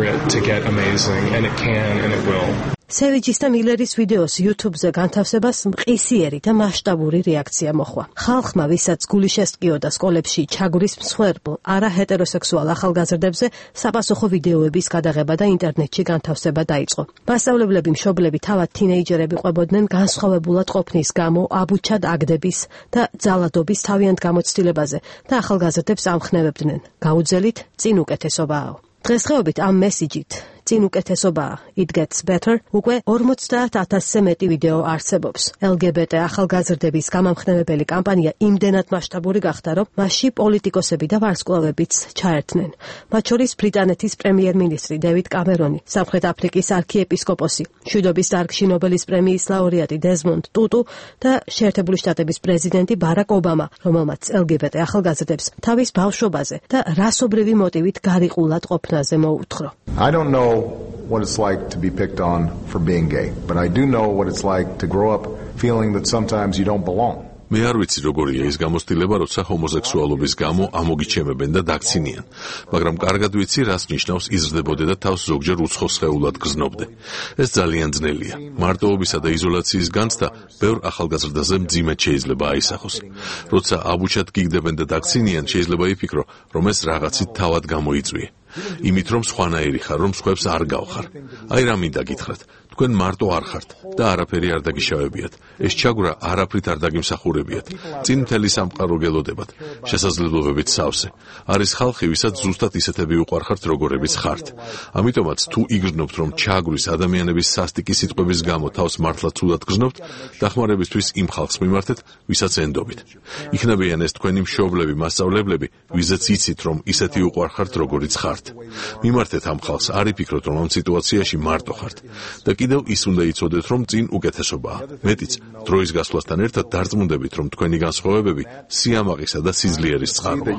სევიჯის და მილერის ვიდეოს YouTube-ზე განთავსებას მყისიერი და მასშტაბური რეაქცია მოჰყვა. ხალხმა, ვისაც გული შესტკიოდა სკოლებში ჩაგვრის მსხვერპლ არაჰეტეროსექსუალ ახალგაზრდებზე საპასუხო ვიდეოების გადაღება და ინტერნეტში განთავსება დაიწყო. მასწავლებლები, მშობლები, თავად თინეიჯერები ყვებოდნენ განსხვავებულად ყოფნის გამო აბუჩად აგდების და ძალადობის თავიანთ გამოცდილებაზე და ახალგაზრდებს ამხნევებდნენ: გაუძელით, წინ უკეთესობაა. დღესდღეობით ამ მესიჯით წინ უკეთესობაა, it gets better, უკვე 50,000-ზე მეტი ვიდეო არსებობს. LGBT ახალგაზრდების გამამხნევებელი კამპანია იმდენად მასშტაბური გახდა, რომ მასში პოლიტიკოსები და ვარსკვლავებიც ჩაერთნენ. მათ შორის ბრიტანეთის პრემიერ-მინისტრი დევიდ კამერონი, სამხრეთ აფრიკის არქიეპისკოპოსი, მშვიდობის დარგში ნობელის პრემიის ლაურეატი დეზმონდ ტუტუ და შეერთებული შტატების პრეზიდენტი ბარაკ ობამა, რომელმაც LGBT ახალგაზრდებს თავის ბავშვობაზე და რასობრივი მოტივით გარიყულად ყოფნაზე მოუთხრა. I don't know what it's like to be picked on for being gay, but I do know what it's like to grow up feeling that sometimes you don't belong. მე არ ვიცი როგორია ის გამოცდილება, როცა ჰომოსექსუალობის გამო ამოგიჩემებენ და დაგცინიან, მაგრამ კარგად ვიცი, რას ნიშნავს იზრდებოდე და თავს ზოგჯერ უცხო სხეულად გრძნობდე. ეს ძალიან ძნელია. მარტოობისა და იზოლაციის განცდა ბევრ ახალგაზრდაზე მძიმედ შეიძლება აისახოს. როცა აბუჩად გიგდებენ და დაგცინიან, შეიძლება იფიქრო, რომ ეს რაღაცით თავად გამოიწვიე. იმით რომ სხვანაირი ხარ, რომ სხვებს არ გავხარ. აი რა მინდა გითხრათ, თქვენ მარტო არ ხართ და არაფერი არ დაგიშავებიათ. ეს ჩაგვრა არაფრით არ დაგიმსახურებიათ. წინ მთელი სამყარო გელოდებათ, შესაძლებლობებით სავსე. არის ხალხი, ვისაც ზუსტად ისეთები უყვარხართ, როგორებიც ხართ. ამიტომაც თუ იგრძნობთ, რომ ჩაგვრის ადამიანების სასტიკი სიტყვების გამო თავს მართლა ცუდად გრძნობთ, დახმარებისთვის იმ ხალხს მიმართეთ, ვისაც ენდობით. იქნებიან ეს თქვენი მშობლები, მასწავლებლები, ვიზეც იცით, რომ ისეთი უყვარხართ, როგორიც ხართ. მიმართეთ ამ ხალხს, არ იფიქროთ, რომ ამ სიტუაციაში მარტო ხართ. და კიდევ ის უნდა იცოდეთ, რომ წინ უკეთესობაა. მეტიც, დროის გასვლასთან ერთად დარწმუნდებით, რომ თქვენი განსხვავებები სიამაყისა და სიძლიერის წყაროა.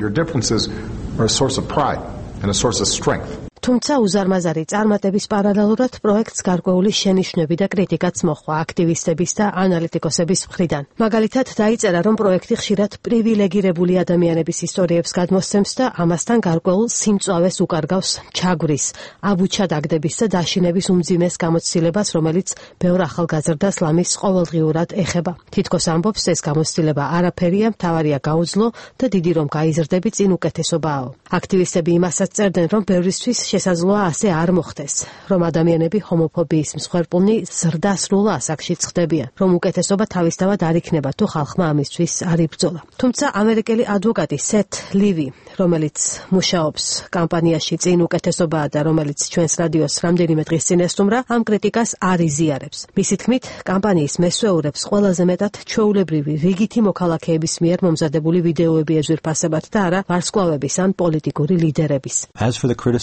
თუმცა უზარმაზარი წარმატების პარალელურად პროექტს გარკვეული შენიშვნები და კრიტიკაც მოჰყვა აქტივისტების და ანალიტიკოსების მხრიდან. მაგალითად, დაიწერა, რომ პროექტი ხშირად პრივილეგირებული ადამიანების ისტორიებს გადმოსცემს და ამასთან გარკვეულ სიმწვავეს უკარგავს ჩაგვრის, აბუჩად აგდების და დაშინების უმძიმეს გამოცდილებას, რომელიც ბევრ ახალგაზრდას ლამის ყოველდღიურად ეხება. თითქოს ამბობს, ეს გამოცდილება არაფერია, მთავარია გაუძლო და დიდი რომ გაიზრდები, წინ უკეთესობაო. აქტივისტები იმასაც წერდნენ, რომ ბევრისთვის შესაძლოა ასე არ მოხდეს, რომ ადამიანები ჰომოფობიის მსხვერპლნი ზრდასრულ ასაკში ხდებიან, რომ უკეთესობა თავისთავად არ იქნება თუ ხალხმა ამისთვის არ იბრძოლა. თუმცა ამერიკელი ადვოკატი სეთ ლივი, რომელიც მუშაობს კამპანიაში წინ უკეთესობაა და რომელიც ჩვენს რადიოს რამდენიმე დღის წინ ესტუმრა, ამ კრიტიკას არ იზიარებს. მისი თქმით, კამპანიის მესვეურებს ყველაზე მეტად ჩვეულებრივი რიგითი მოქალაქეების მიერ მომზადებული ვიდეოები ეძვირფასებათ და არა ვარსკვლავების ან პოლიტიკური ლიდერების. As for the criticism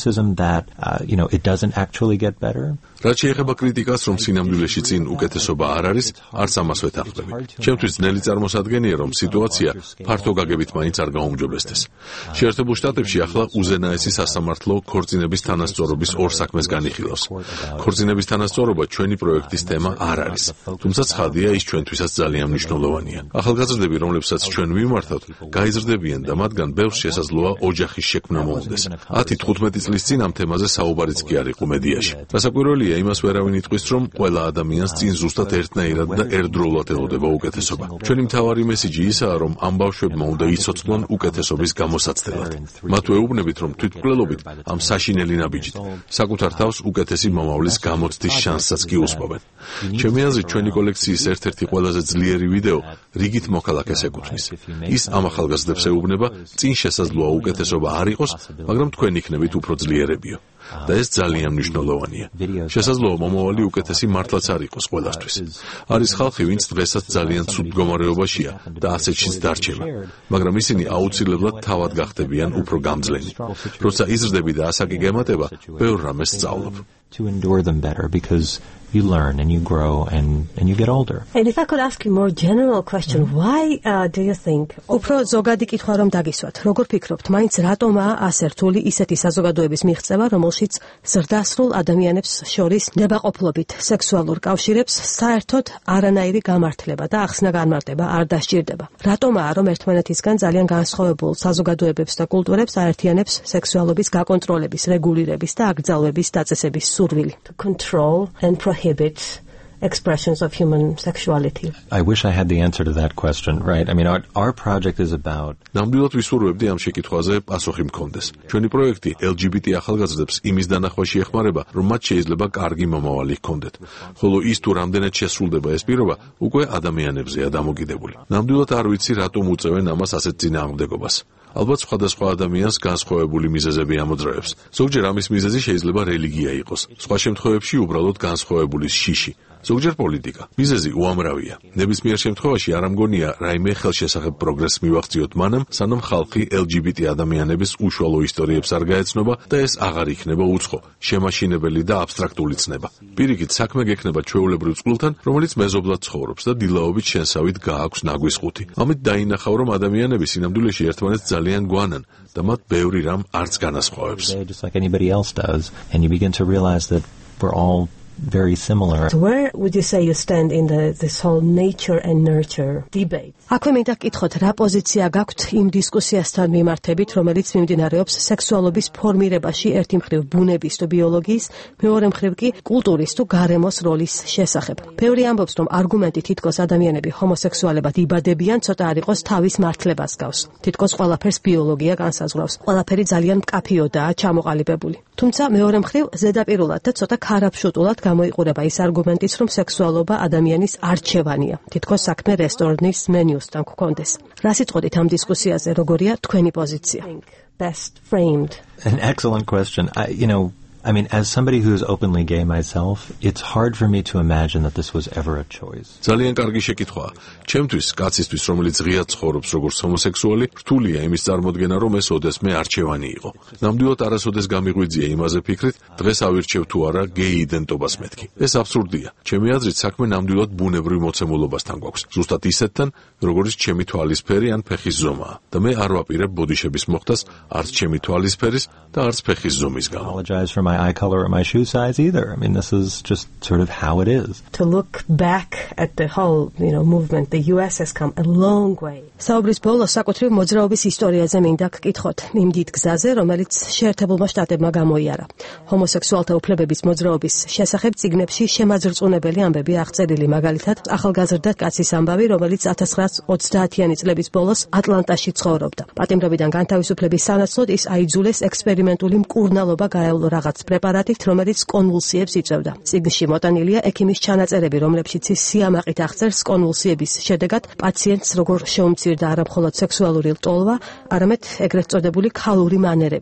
that it doesn't actually get better. რაც შეეხება კრიტიკას, რომ სინამდვილეში წინ უკეთესობა არ არის, არც ამას ვეთანხმები. ჩემთვის ძნელი წარმოსადგენია, რომ სიტუაცია ფართო გაგებით მაინც არ გაუმჯობესდეს. შეერთებულ შტატებში ახლა უზენაესი სასამართლო ქორწინების თანასწორობის ორ საქმეს განიხილავს. ქორწინების თანასწორობა ჩვენი პროექტის თემა არ არის. თუმცა ცხადია, ის ჩვენთვისაც ძალიან მნიშვნელოვანია. ახალგაზრდები, რომლებსაც ჩვენ ვიმართავთ, გაიზრდებიან და მათგან ბევრს შესაძლოა ოჯახის შექმნა მოუნდეს. 10-15 წლის წინ ამ თემაზე საუბარიც კი არ იყო მედიაში. რასაკვირველია, იმას ვერავინ იტყვის, რომ ყველა ადამიანს წინ ზუსტად ერთნაირად და ერთდროულად ელოდება უკეთესობა. ჩვენი მთავარი მესიჯი ისაა, რომ ამ ბავშვებმა უნდა იცოცხლონ უკეთესობის გამოსაცდელად. მათ ვეუბნებით, რომ თვითმკვლელობით ამ საშინელი ნაბიჯით საკუთარ თავს უკეთესი მომავლის გამოცდის შანსსაც კი უსპობენ. ჩემი აზრით, ჩვენი კოლექციის ერთ-ერთი ყველაზე ძლიერი ვიდეო რიგით მოქალაქეს ეკუთვნის. ის ამ ახალგაზრდებს ეუბნება, წინ შესაძლოა უკეთესობა არ იყოს, მაგრამ თქვენ იქნებით უფრო ძლიერებიო. და ეს ძალიან მნიშვნელოვანია. შესაძლოა მომავალი უკეთესი მართლაც არ იყოს ყველასთვის. არის ხალხი, ვინც დღესაც ძალიან ცუდ მდგომარეობაშია და ასეთშიც დარჩება, მაგრამ ისინი აუცილებლად თავად გახდებიან უფრო გამძლენი. როცა იზრდები და ასაკი გემატება, ბევრ რამეს სწავლობ. To endure them better because you learn and you grow and you get older. And if I could ask you a more general question, why do you think? უფრო ზოგადი კითხვა რომ დაგისვათ. როგორ ფიქრობთ, მაინც რატომაა ასე რთული ისეთი საზოგადოების მიღწევა, რომელშიც ზრდასრულ ადამიანებს შორის ნებაყოფლობით სექსუალურ კავშირებს საერთოდ არანაირი გამართლება და ახსნა განმარტება არ დასჭირდება? რატომაა რომ ერთმანეთისგან ძალიან განსხვავებულ საზოგადოებებს და კულტურებს აერთიანებს სექსუალობის გაკონტროლების, რეგულირების და აკრძალვების დაწესების სურვილი? To control and prohibit expressions of human sexuality. I wish I had the answer to that question, right? I mean, our project is about... ნამდვილად ვისურვებდი ამ შეკითხვაზე პასუხი მქონდეს. ჩვენი პროექტი LGBT ახალგაზრდებს იმის დანახვაში ეხმარება, რომ მათ შეიძლება კარგი მომავალი ჰქონდეთ. ხოლო ის თუ რამდენად შესრულდება ეს პირობა, უკვე ადამიანებზეა დამოკიდებული. ნამდვილად არ ვიცი, რატომ უწევენ ამას ასეთ წინააღმდეგობას. ალბათ სხვადასხვა ადამიანს განსხვავებული მიზეზები ამოძრავებს. ზოგჯერ ამის მიზეზი შეიძლება რელიგია იყოს, სხვა შემთხვევებში უბრალოდ განსხვავებული შიში. ზოგჯერ პოლიტიკა. მიზეზი უამრავია. ნებისმიერ შემთხვევაში არ ამგონია რაიმე ხელშესახებ პროგრესს მივახციოთ მანამ, სანამ ხალხი LGBT ადამიანების უშუალო ისტორიებს არ გაეცნობა და ეს აღარ იქნება უცხო, შემაშინებელი და აბსტრაქტული ცნება. პირიქით, საქმე გექნება ჩვეულებრივ წყვილთან, რომელიც მეზობლად ცხოვრობს და დილაობით შენსავით გააქვს ნაგვის ხუთი. ამით დაინახავ, რომ ადამიანები სინამდვილეში ერთმანეთს ძალიან გვანან და მათ ბევრი რამ არც განასხვავებს. Just like anybody else does, and you begin to realize that we're all very similar. So where would you say you stand in this whole nature and nurture debate? აქვე მინდა გკითხოთ, რა პოზიცია გაქვთ იმ დისკუსიასთან მიმართებით, რომელიც მიმდინარეობს სექსუალობის ფორმირებაში ერთი მხრივ ბუნების თუ ბიოლოგიის, მეორე მხრივ კი კულტურის თუ გარემოს როლის შესახებ. ბევრი ამბობს, რომ არგუმენტი თითქოს ადამიანები ჰომოსექსუალებად იბადებიან, ცოტა არ იყოს თავის მართლებას გავს. თითქოს ყველაფერს ბიოლოგია განსაზღვრავს. ყველაფერი ძალიან მკაფიოდაა ჩამოყალიბებული. თუმცა მეორე მხრივ ზედაპირულად და ცოტა ქარაფშუტულად გამოიყურება ის არგუმენტიც, რომ სექსუალობა ადამიანის არჩევანია. თითქოს საქმე რესტორნის მენიუსთან გქონდეს. რა სიტყვით ამ დისკუსიაზე როგორია თქვენი პოზიცია? Best framed. An excellent question. I mean, as somebody who is openly gay myself, it's hard for me to imagine that this was ever a choice. ძალიან კარგი შეკითხვაა. ჩემთვის, კაცისთვის, რომელიც ღიად ცხოვრობს როგორც ჰომოსექსუალი, რთულია იმის წარმოდგენა, რომ ეს ოდესმე არჩევანი იყო. ნამდვილად არასოდეს გამიღვიძია იმაზე ფიქრით, დღეს ავირჩევ თუ არა გეი იდენტობას მეთქი. ეს აბსურდია. ჩემი აზრით, საქმე ნამდვილად ბუნებრივ მოცემულობასთან გვაქვს. ზუსტად ისეთთან, როგორც ჩემი თვალისფერი ან ფეხის ზომაა. და მე არ ვაპირებ ბოდიშების მოხდას არც ჩემი თვალისფერის და არც ფეხის ზომის გამო. My eye color or my shoe size either. I mean, this is just sort of how it is. To look back at the whole, movement, the US has come a long way. საუბრის ბოლოს საკუთრივ მოძრაობის ისტორიაზე მინდა გკითხოთ იმ დიდ გზაზე, რომელიც შეერთებულმა შტატებმა გამოიარა. ჰომოსექსუალთა უფლებების მოძრაობის შესახებ წიგნებში შემაძრწუნებელი ამბები აღწერილი, მაგალითად, ახალგაზრდა კაცის ამბავი, რომელიც 1930-იანი წლების ბოლოს ატლანტაში ცხოვრობდა. პატიმრობიდან განთავისუფლების სანაცვლოდ ის აიძულეს ექსპერიმენტული მკურნალობა გაევლო რაღაც პრეპარატით, რომელიც კონვულსიებს იწვევდა. წიგნში მოტანილია ექიმის ჩანაწერები, რომლებშიც ის სიამაყით აღწერს კონვულსიების შედეგად პაციენტს როგორ შეუმცირდა არა მხოლოდ სექსუალური ლტოლვა, არამედ ეგრეთ წოდებული ქალური მანერებიც.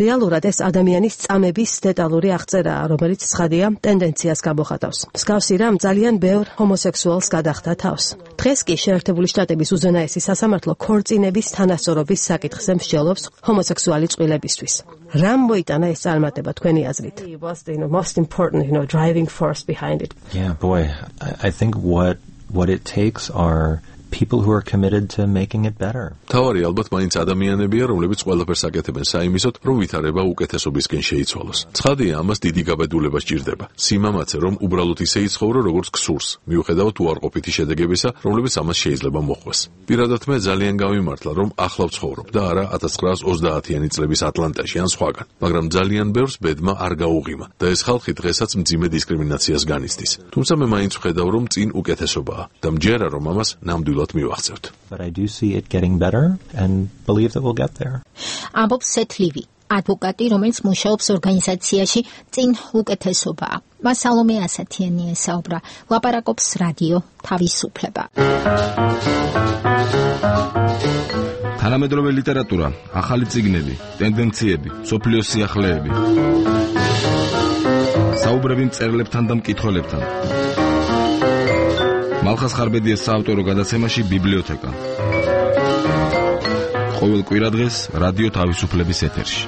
რეალურად ეს ადამიანის წამების დეტალური აღწერაა, რომელიც ცხადია ტენდენციას გამოხატავს. მსგავსი რამ ძალიან ბევრ ჰომოსექსუალს გადახდა თავს. დღეს კი შეერთებული შტატების უზენაესი სასამართლო ქორწინების თანასწორობის საკითხზე მსჯელობს ჰომოსექსუალი წყვილებისთვის. რამ მოიტანა ეს წარმატება თქვენი აზრით? Most important, driving force behind it. Yeah, boy, I think what it takes are people who are committed to making it better. თავარი ალბათ მაინც ადამიანებია, რომლებიც ყველაფერს აკეთებენ საიმისოდ, რომ ვითარება უკეთესობისკენ შეიცვალოს. ცხადია, ამას დიდი გაბედულება სჭირდება. სიმამაცე, რომ უბრალოდ ისე იცხოვრო, როგორც გსურს, მიუხედავად უარყოფითი შედეგებისა, რომლებიც ამას შეიძლება მოჰყვეს. პირადად მე ძალიან გავიმართლა, რომ ახლა ვცხოვრობ და არა 1930-იანი წლების ატლანტაში ან სხვაგან, მაგრამ ძალიან ბევრს ბედმა არ გაუღიმა და ეს ხალხი დღესაც მძიმე დისკრიმინაციას განიცდის. თუმცა მე მაინც ვხედავ, რომ წინ უკეთესობაა და მჯერა, რომ ამას ნამდვილად But I do see it getting better and believe that we'll get there. ამბობს სეთ ლივი, ადვოკატი, რომელიც მუშაობს ორგანიზაციაში წინ უკეთესობაა. მას სალომე ასათიანი ესაუბრა, ლაპარაკობს რადიო თავისუფლება. თანამედროვე ლიტერატურა, ახალი წიგნები, ტენდენციები, სოფლიოს სიახლეები. საუბრები მწერლებთან და მკითხველებთან. მალხას ხარბედიას საავტორო გადაცემაში ბიბლიოთეკა. ყოველ კვირადღეს რადიო თავისუფლების ეთერში.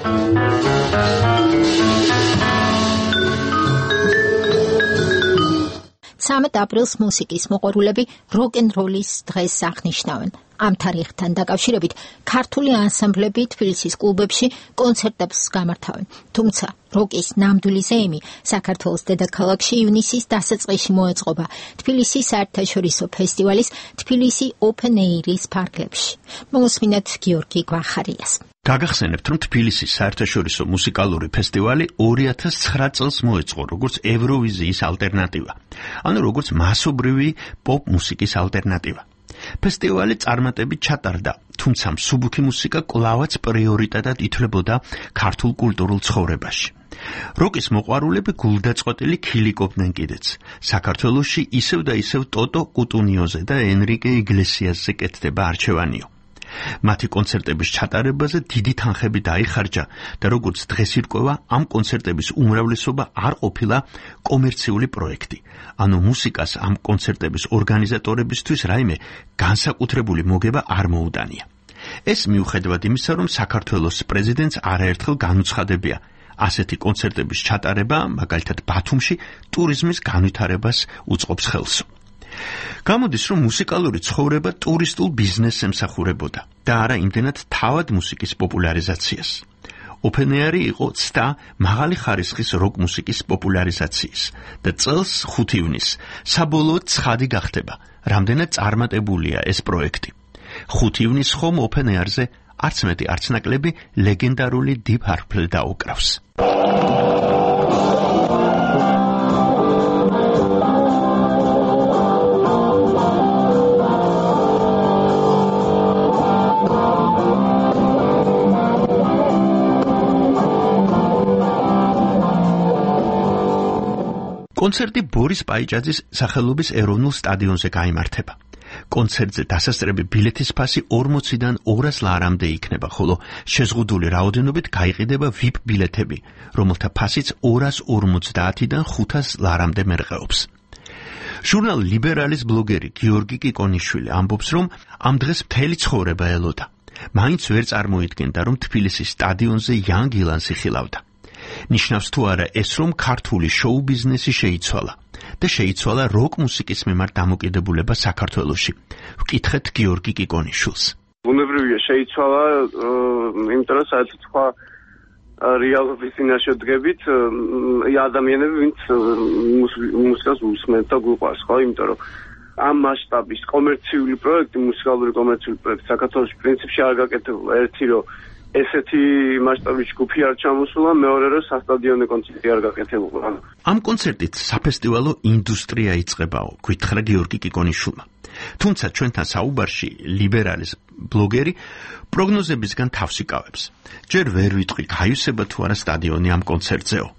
13 აპრილს მუსიკის მოყვარულები როკ-ენ-როლის დღეს აღნიშნავენ. ამ თარიღთან დაკავშირებით ქართული ანსამბლები თბილისის კლუბებში კონცერტებს გამართავენ. თუმცა როკის ნამდვილი ზეიმი საქართველოს დედაქალაქში ივნისის დასაწყისში მოეწყობა თბილისის საერთაშორისო ფესტივალის თბილისი Open Air-ის ფარგლებში. მოусმინეთ გიორგი გვახარიას. გაგახსენებთ, რომ თბილისის საერთაშორისო მუსიკალური ფესტივალი 2009 წელს მოეწყო როგორც ევროვიზიის ალტერნატივა, ანუ როგორც მასობრივი პოპ მუსიკის ალტერნატივა. ფესტივალი წარმატებით ჩატარდა, თუმცა მსუბუქი მუსიკა კვლავაც პრიორიტეტად ითვლებოდა ქართულ კულტურულ ცხოვრებაში. როკის მოყვარულები გულდაწყვეტილი ქილიკობდნენ კიდეც. საქართველოში ისევ და ისევ ტოტო კუტუნიოზე და ენრიკე იგლესიასზე კეთდება არჩევანიო. მათი კონცერტების ჩატარებაზე დიდი თანხები დაიხარჯა და როგორც დღეს ირკვევა, ამ კონცერტების უმრავლესობა არ ყოფილა კომერციული პროექტი. ანუ მუსიკას ამ კონცერტების ორგანიზატორებისთვის რაიმე განსაკუთრებული მოგება არ მოუტანია. ეს მიუხედავად იმისა, რომ საქართველოს პრეზიდენტს არაერთხელ განუცხადებია, ასეთი კონცერტების ჩატარება, მაგალითად ბათუმში, ტურიზმის განვითარებას უწყობს ხელს. გამოდის, რომ მუსიკალური ცხოვრება ტურისტულ ბიზნესს ემსახურებოდა და არა იმდენად თავად მუსიკის პოპულარიზაციას. Open Air იყო ცდა მაღალი ხარისხის როკ მუსიკის პოპულარიზაციის და წელს 5 ივნისს საბოლოოდ ცხადი გახდება, რამდენად წარმატებულია ეს პროექტი. 5 ივნისს ხომ Open Air-ზე არც მეტი არც ნაკლები ლეგენდარული Deep Purple დაუკრავს. კონცერტი ბორის პაიჭაძის სახელობის ეროვნულ სტადიონზე გაიმართება. კონცერტზე დასასწრები ბილეთის ფასი 40-დან 200 ლარამდე იქნება, ხოლო შეზღუდული რაოდენობით გაიყიდება VIP ბილეთები, რომელთა ფასიც 250-დან 500 ლარამდე მერყეობს. ჟურნალ ლიბერალის ბლოგერი გიორგი კიკონიშვილი ამბობს, რომ ამ დღეს მთელი ცხოვრება ელოდა. მაინც ვერ წარმოიდგენდა, რომ თბილისის სტადიონზე იან გილანსი ხილავდა. ნიშნავს თუ არა ეს, რომ ქართული შოუ ბიზნესი შეიცვალა და შეიცვალა როკ მუსიკის მიმართ დამოკიდებულება საქართველოში. ვკითხეთ გიორგი კიკონიშვილს. ბუნებრივია შეიცვალა, იმიტომ რომ საერთოდ სხვა რეალობის წინაშე დგებით ადამიანები, ვინც მუსიკას უსმენთ და გვიყვარს, ხო, იმიტომ რომ ამ მასშტაბის კომერციული პროექტი, მუსიკალური კომერციული პროექტი საქართველოში პრინციპში არ გაკეთებულა. ერთი რომ ესეთი მასშტაბის ჯგუფი არ ჩამოსულა, მეორე რომ სასტადიონო კონცერტი არ გაკეთებულა. ამ კონცერტით საფესტივალო ინდუსტრია იწყებაო, გითხრა გიორგი კიკონიშვილმა. თუმცა ჩვენთან საუბარში ლიბერალის ბლოგერი პროგნოზებისგან თავს იკავებს. ჯერ ვერ ვიტყვი გაივსება თუ არა სტადიონი ამ კონცერტზეო.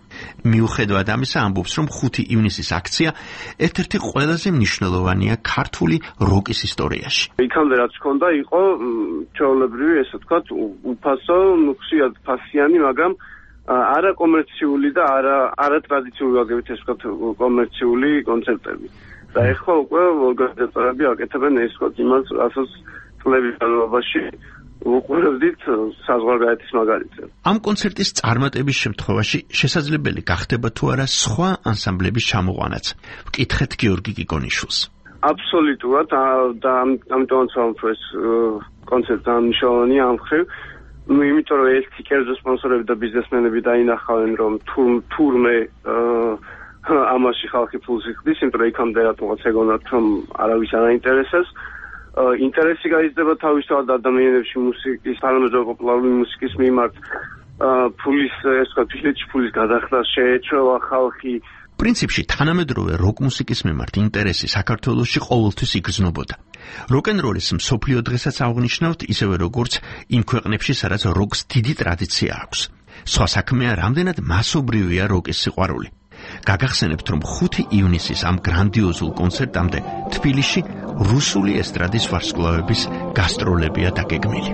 მიუხედავად ამისა ამბობს, რომ 5 ივნისის აქცია ერთ-ერთი ყველაზე მნიშვნელოვანია ქართული როკის ისტორიაში. იქამდე რაც ჰქონდა, იყო ჩვეულებრივი, ესე ვთქვათ, უფასო, ხშირად ფასიანი, მაგრამ არა კომერციული და არა ტრადიციული ვაგებით, ესე ვთქვათ, კომერციული კონცერტები. და ეხლა უკვე ორგანიზატორები აკეთებენ ეს ვთქვათ იმას, რასაც წლების განმავლობაში უყურებდით საზღვარგარეთის მაგალითზე. ამ კონცერტის წარმატების შემთხვევაში შესაძლებელი გახდება თუ არა სხვა ანსამბლების ჩამოყვანაც. ვკითხეთ გიორგი გიგონიშვილს. აბსოლუტურად და ამიტომაც ვამბობ ეს კონცერტი მნიშვნელოვანია ამ მხრივ. იმიტომ რომ ეს კერძო სპონსორები და ბიზნესმენები დაინახავენ რომ თურმე ამაში ხალხი ფულს იხდის, იმიტომ რომ იქამდე რატომღაც ეგონათ რომ არავის არ აინტერესებს. ინტერესი გაიზრდება თავისთავად ადამიანებში მუსიკის, თანამედროვე პოპულარული მუსიკის მიმართ, ფულის, ეს ვთქვათ, ბილეთში ფულის გადახდა შეეჩვევა ხალხი. პრინციპში თანამედროვე როკ მუსიკის მიმართ ინტერესი საქართველოში ყოველთვის იგრძნობოდა. როკ-ენ-როლის მსოფლიო დღესაც აღნიშნავთ, ისევე როგორც იმ ქვეყნებში, სადაც როკს დიდი ტრადიცია აქვს. სხვა საქმეა, რამდენად მასობრივია როკის სიყვარული. გაგახსენებთ, რომ 5 ივნისის ამ გრანდიოზულ კონცერტამდე თბილისში რუსული ესტრადის ვარსკვლავების გასტროლებია დაგეგმილი.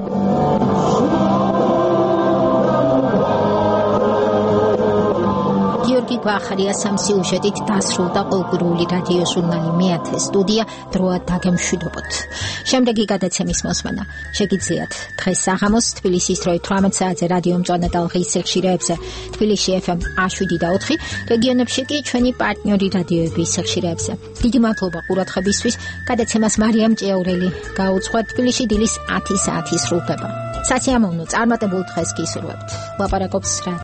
გიორგი გვახარია სამსიუჟეტით დასრულდა ყოველკვირეული რადიო ჟურნალი მეათე სტუდია დროა დაგემშვიდობოთ. შემდეგი გადაცემის მოსმენა შეგიძლიათ დღეს საღამოს თბილისის დროით 18 საათზე რადიო მწვანე ტალღის სიხშირეებზე თბილისში FM 107.4, რეგიონებში კი ჩვენი პარტნიორი რადიოების სიხშირეებზე. დიდი მადლობა ყურადღებისთვის. გადაცემას მარიამ ჭიაურელი გაუძღვა. თბილისში დილის 10 საათი სრულდება. სასიამოვნო წარმატებულ დღეს გისურვებთ. ლაპარაკობს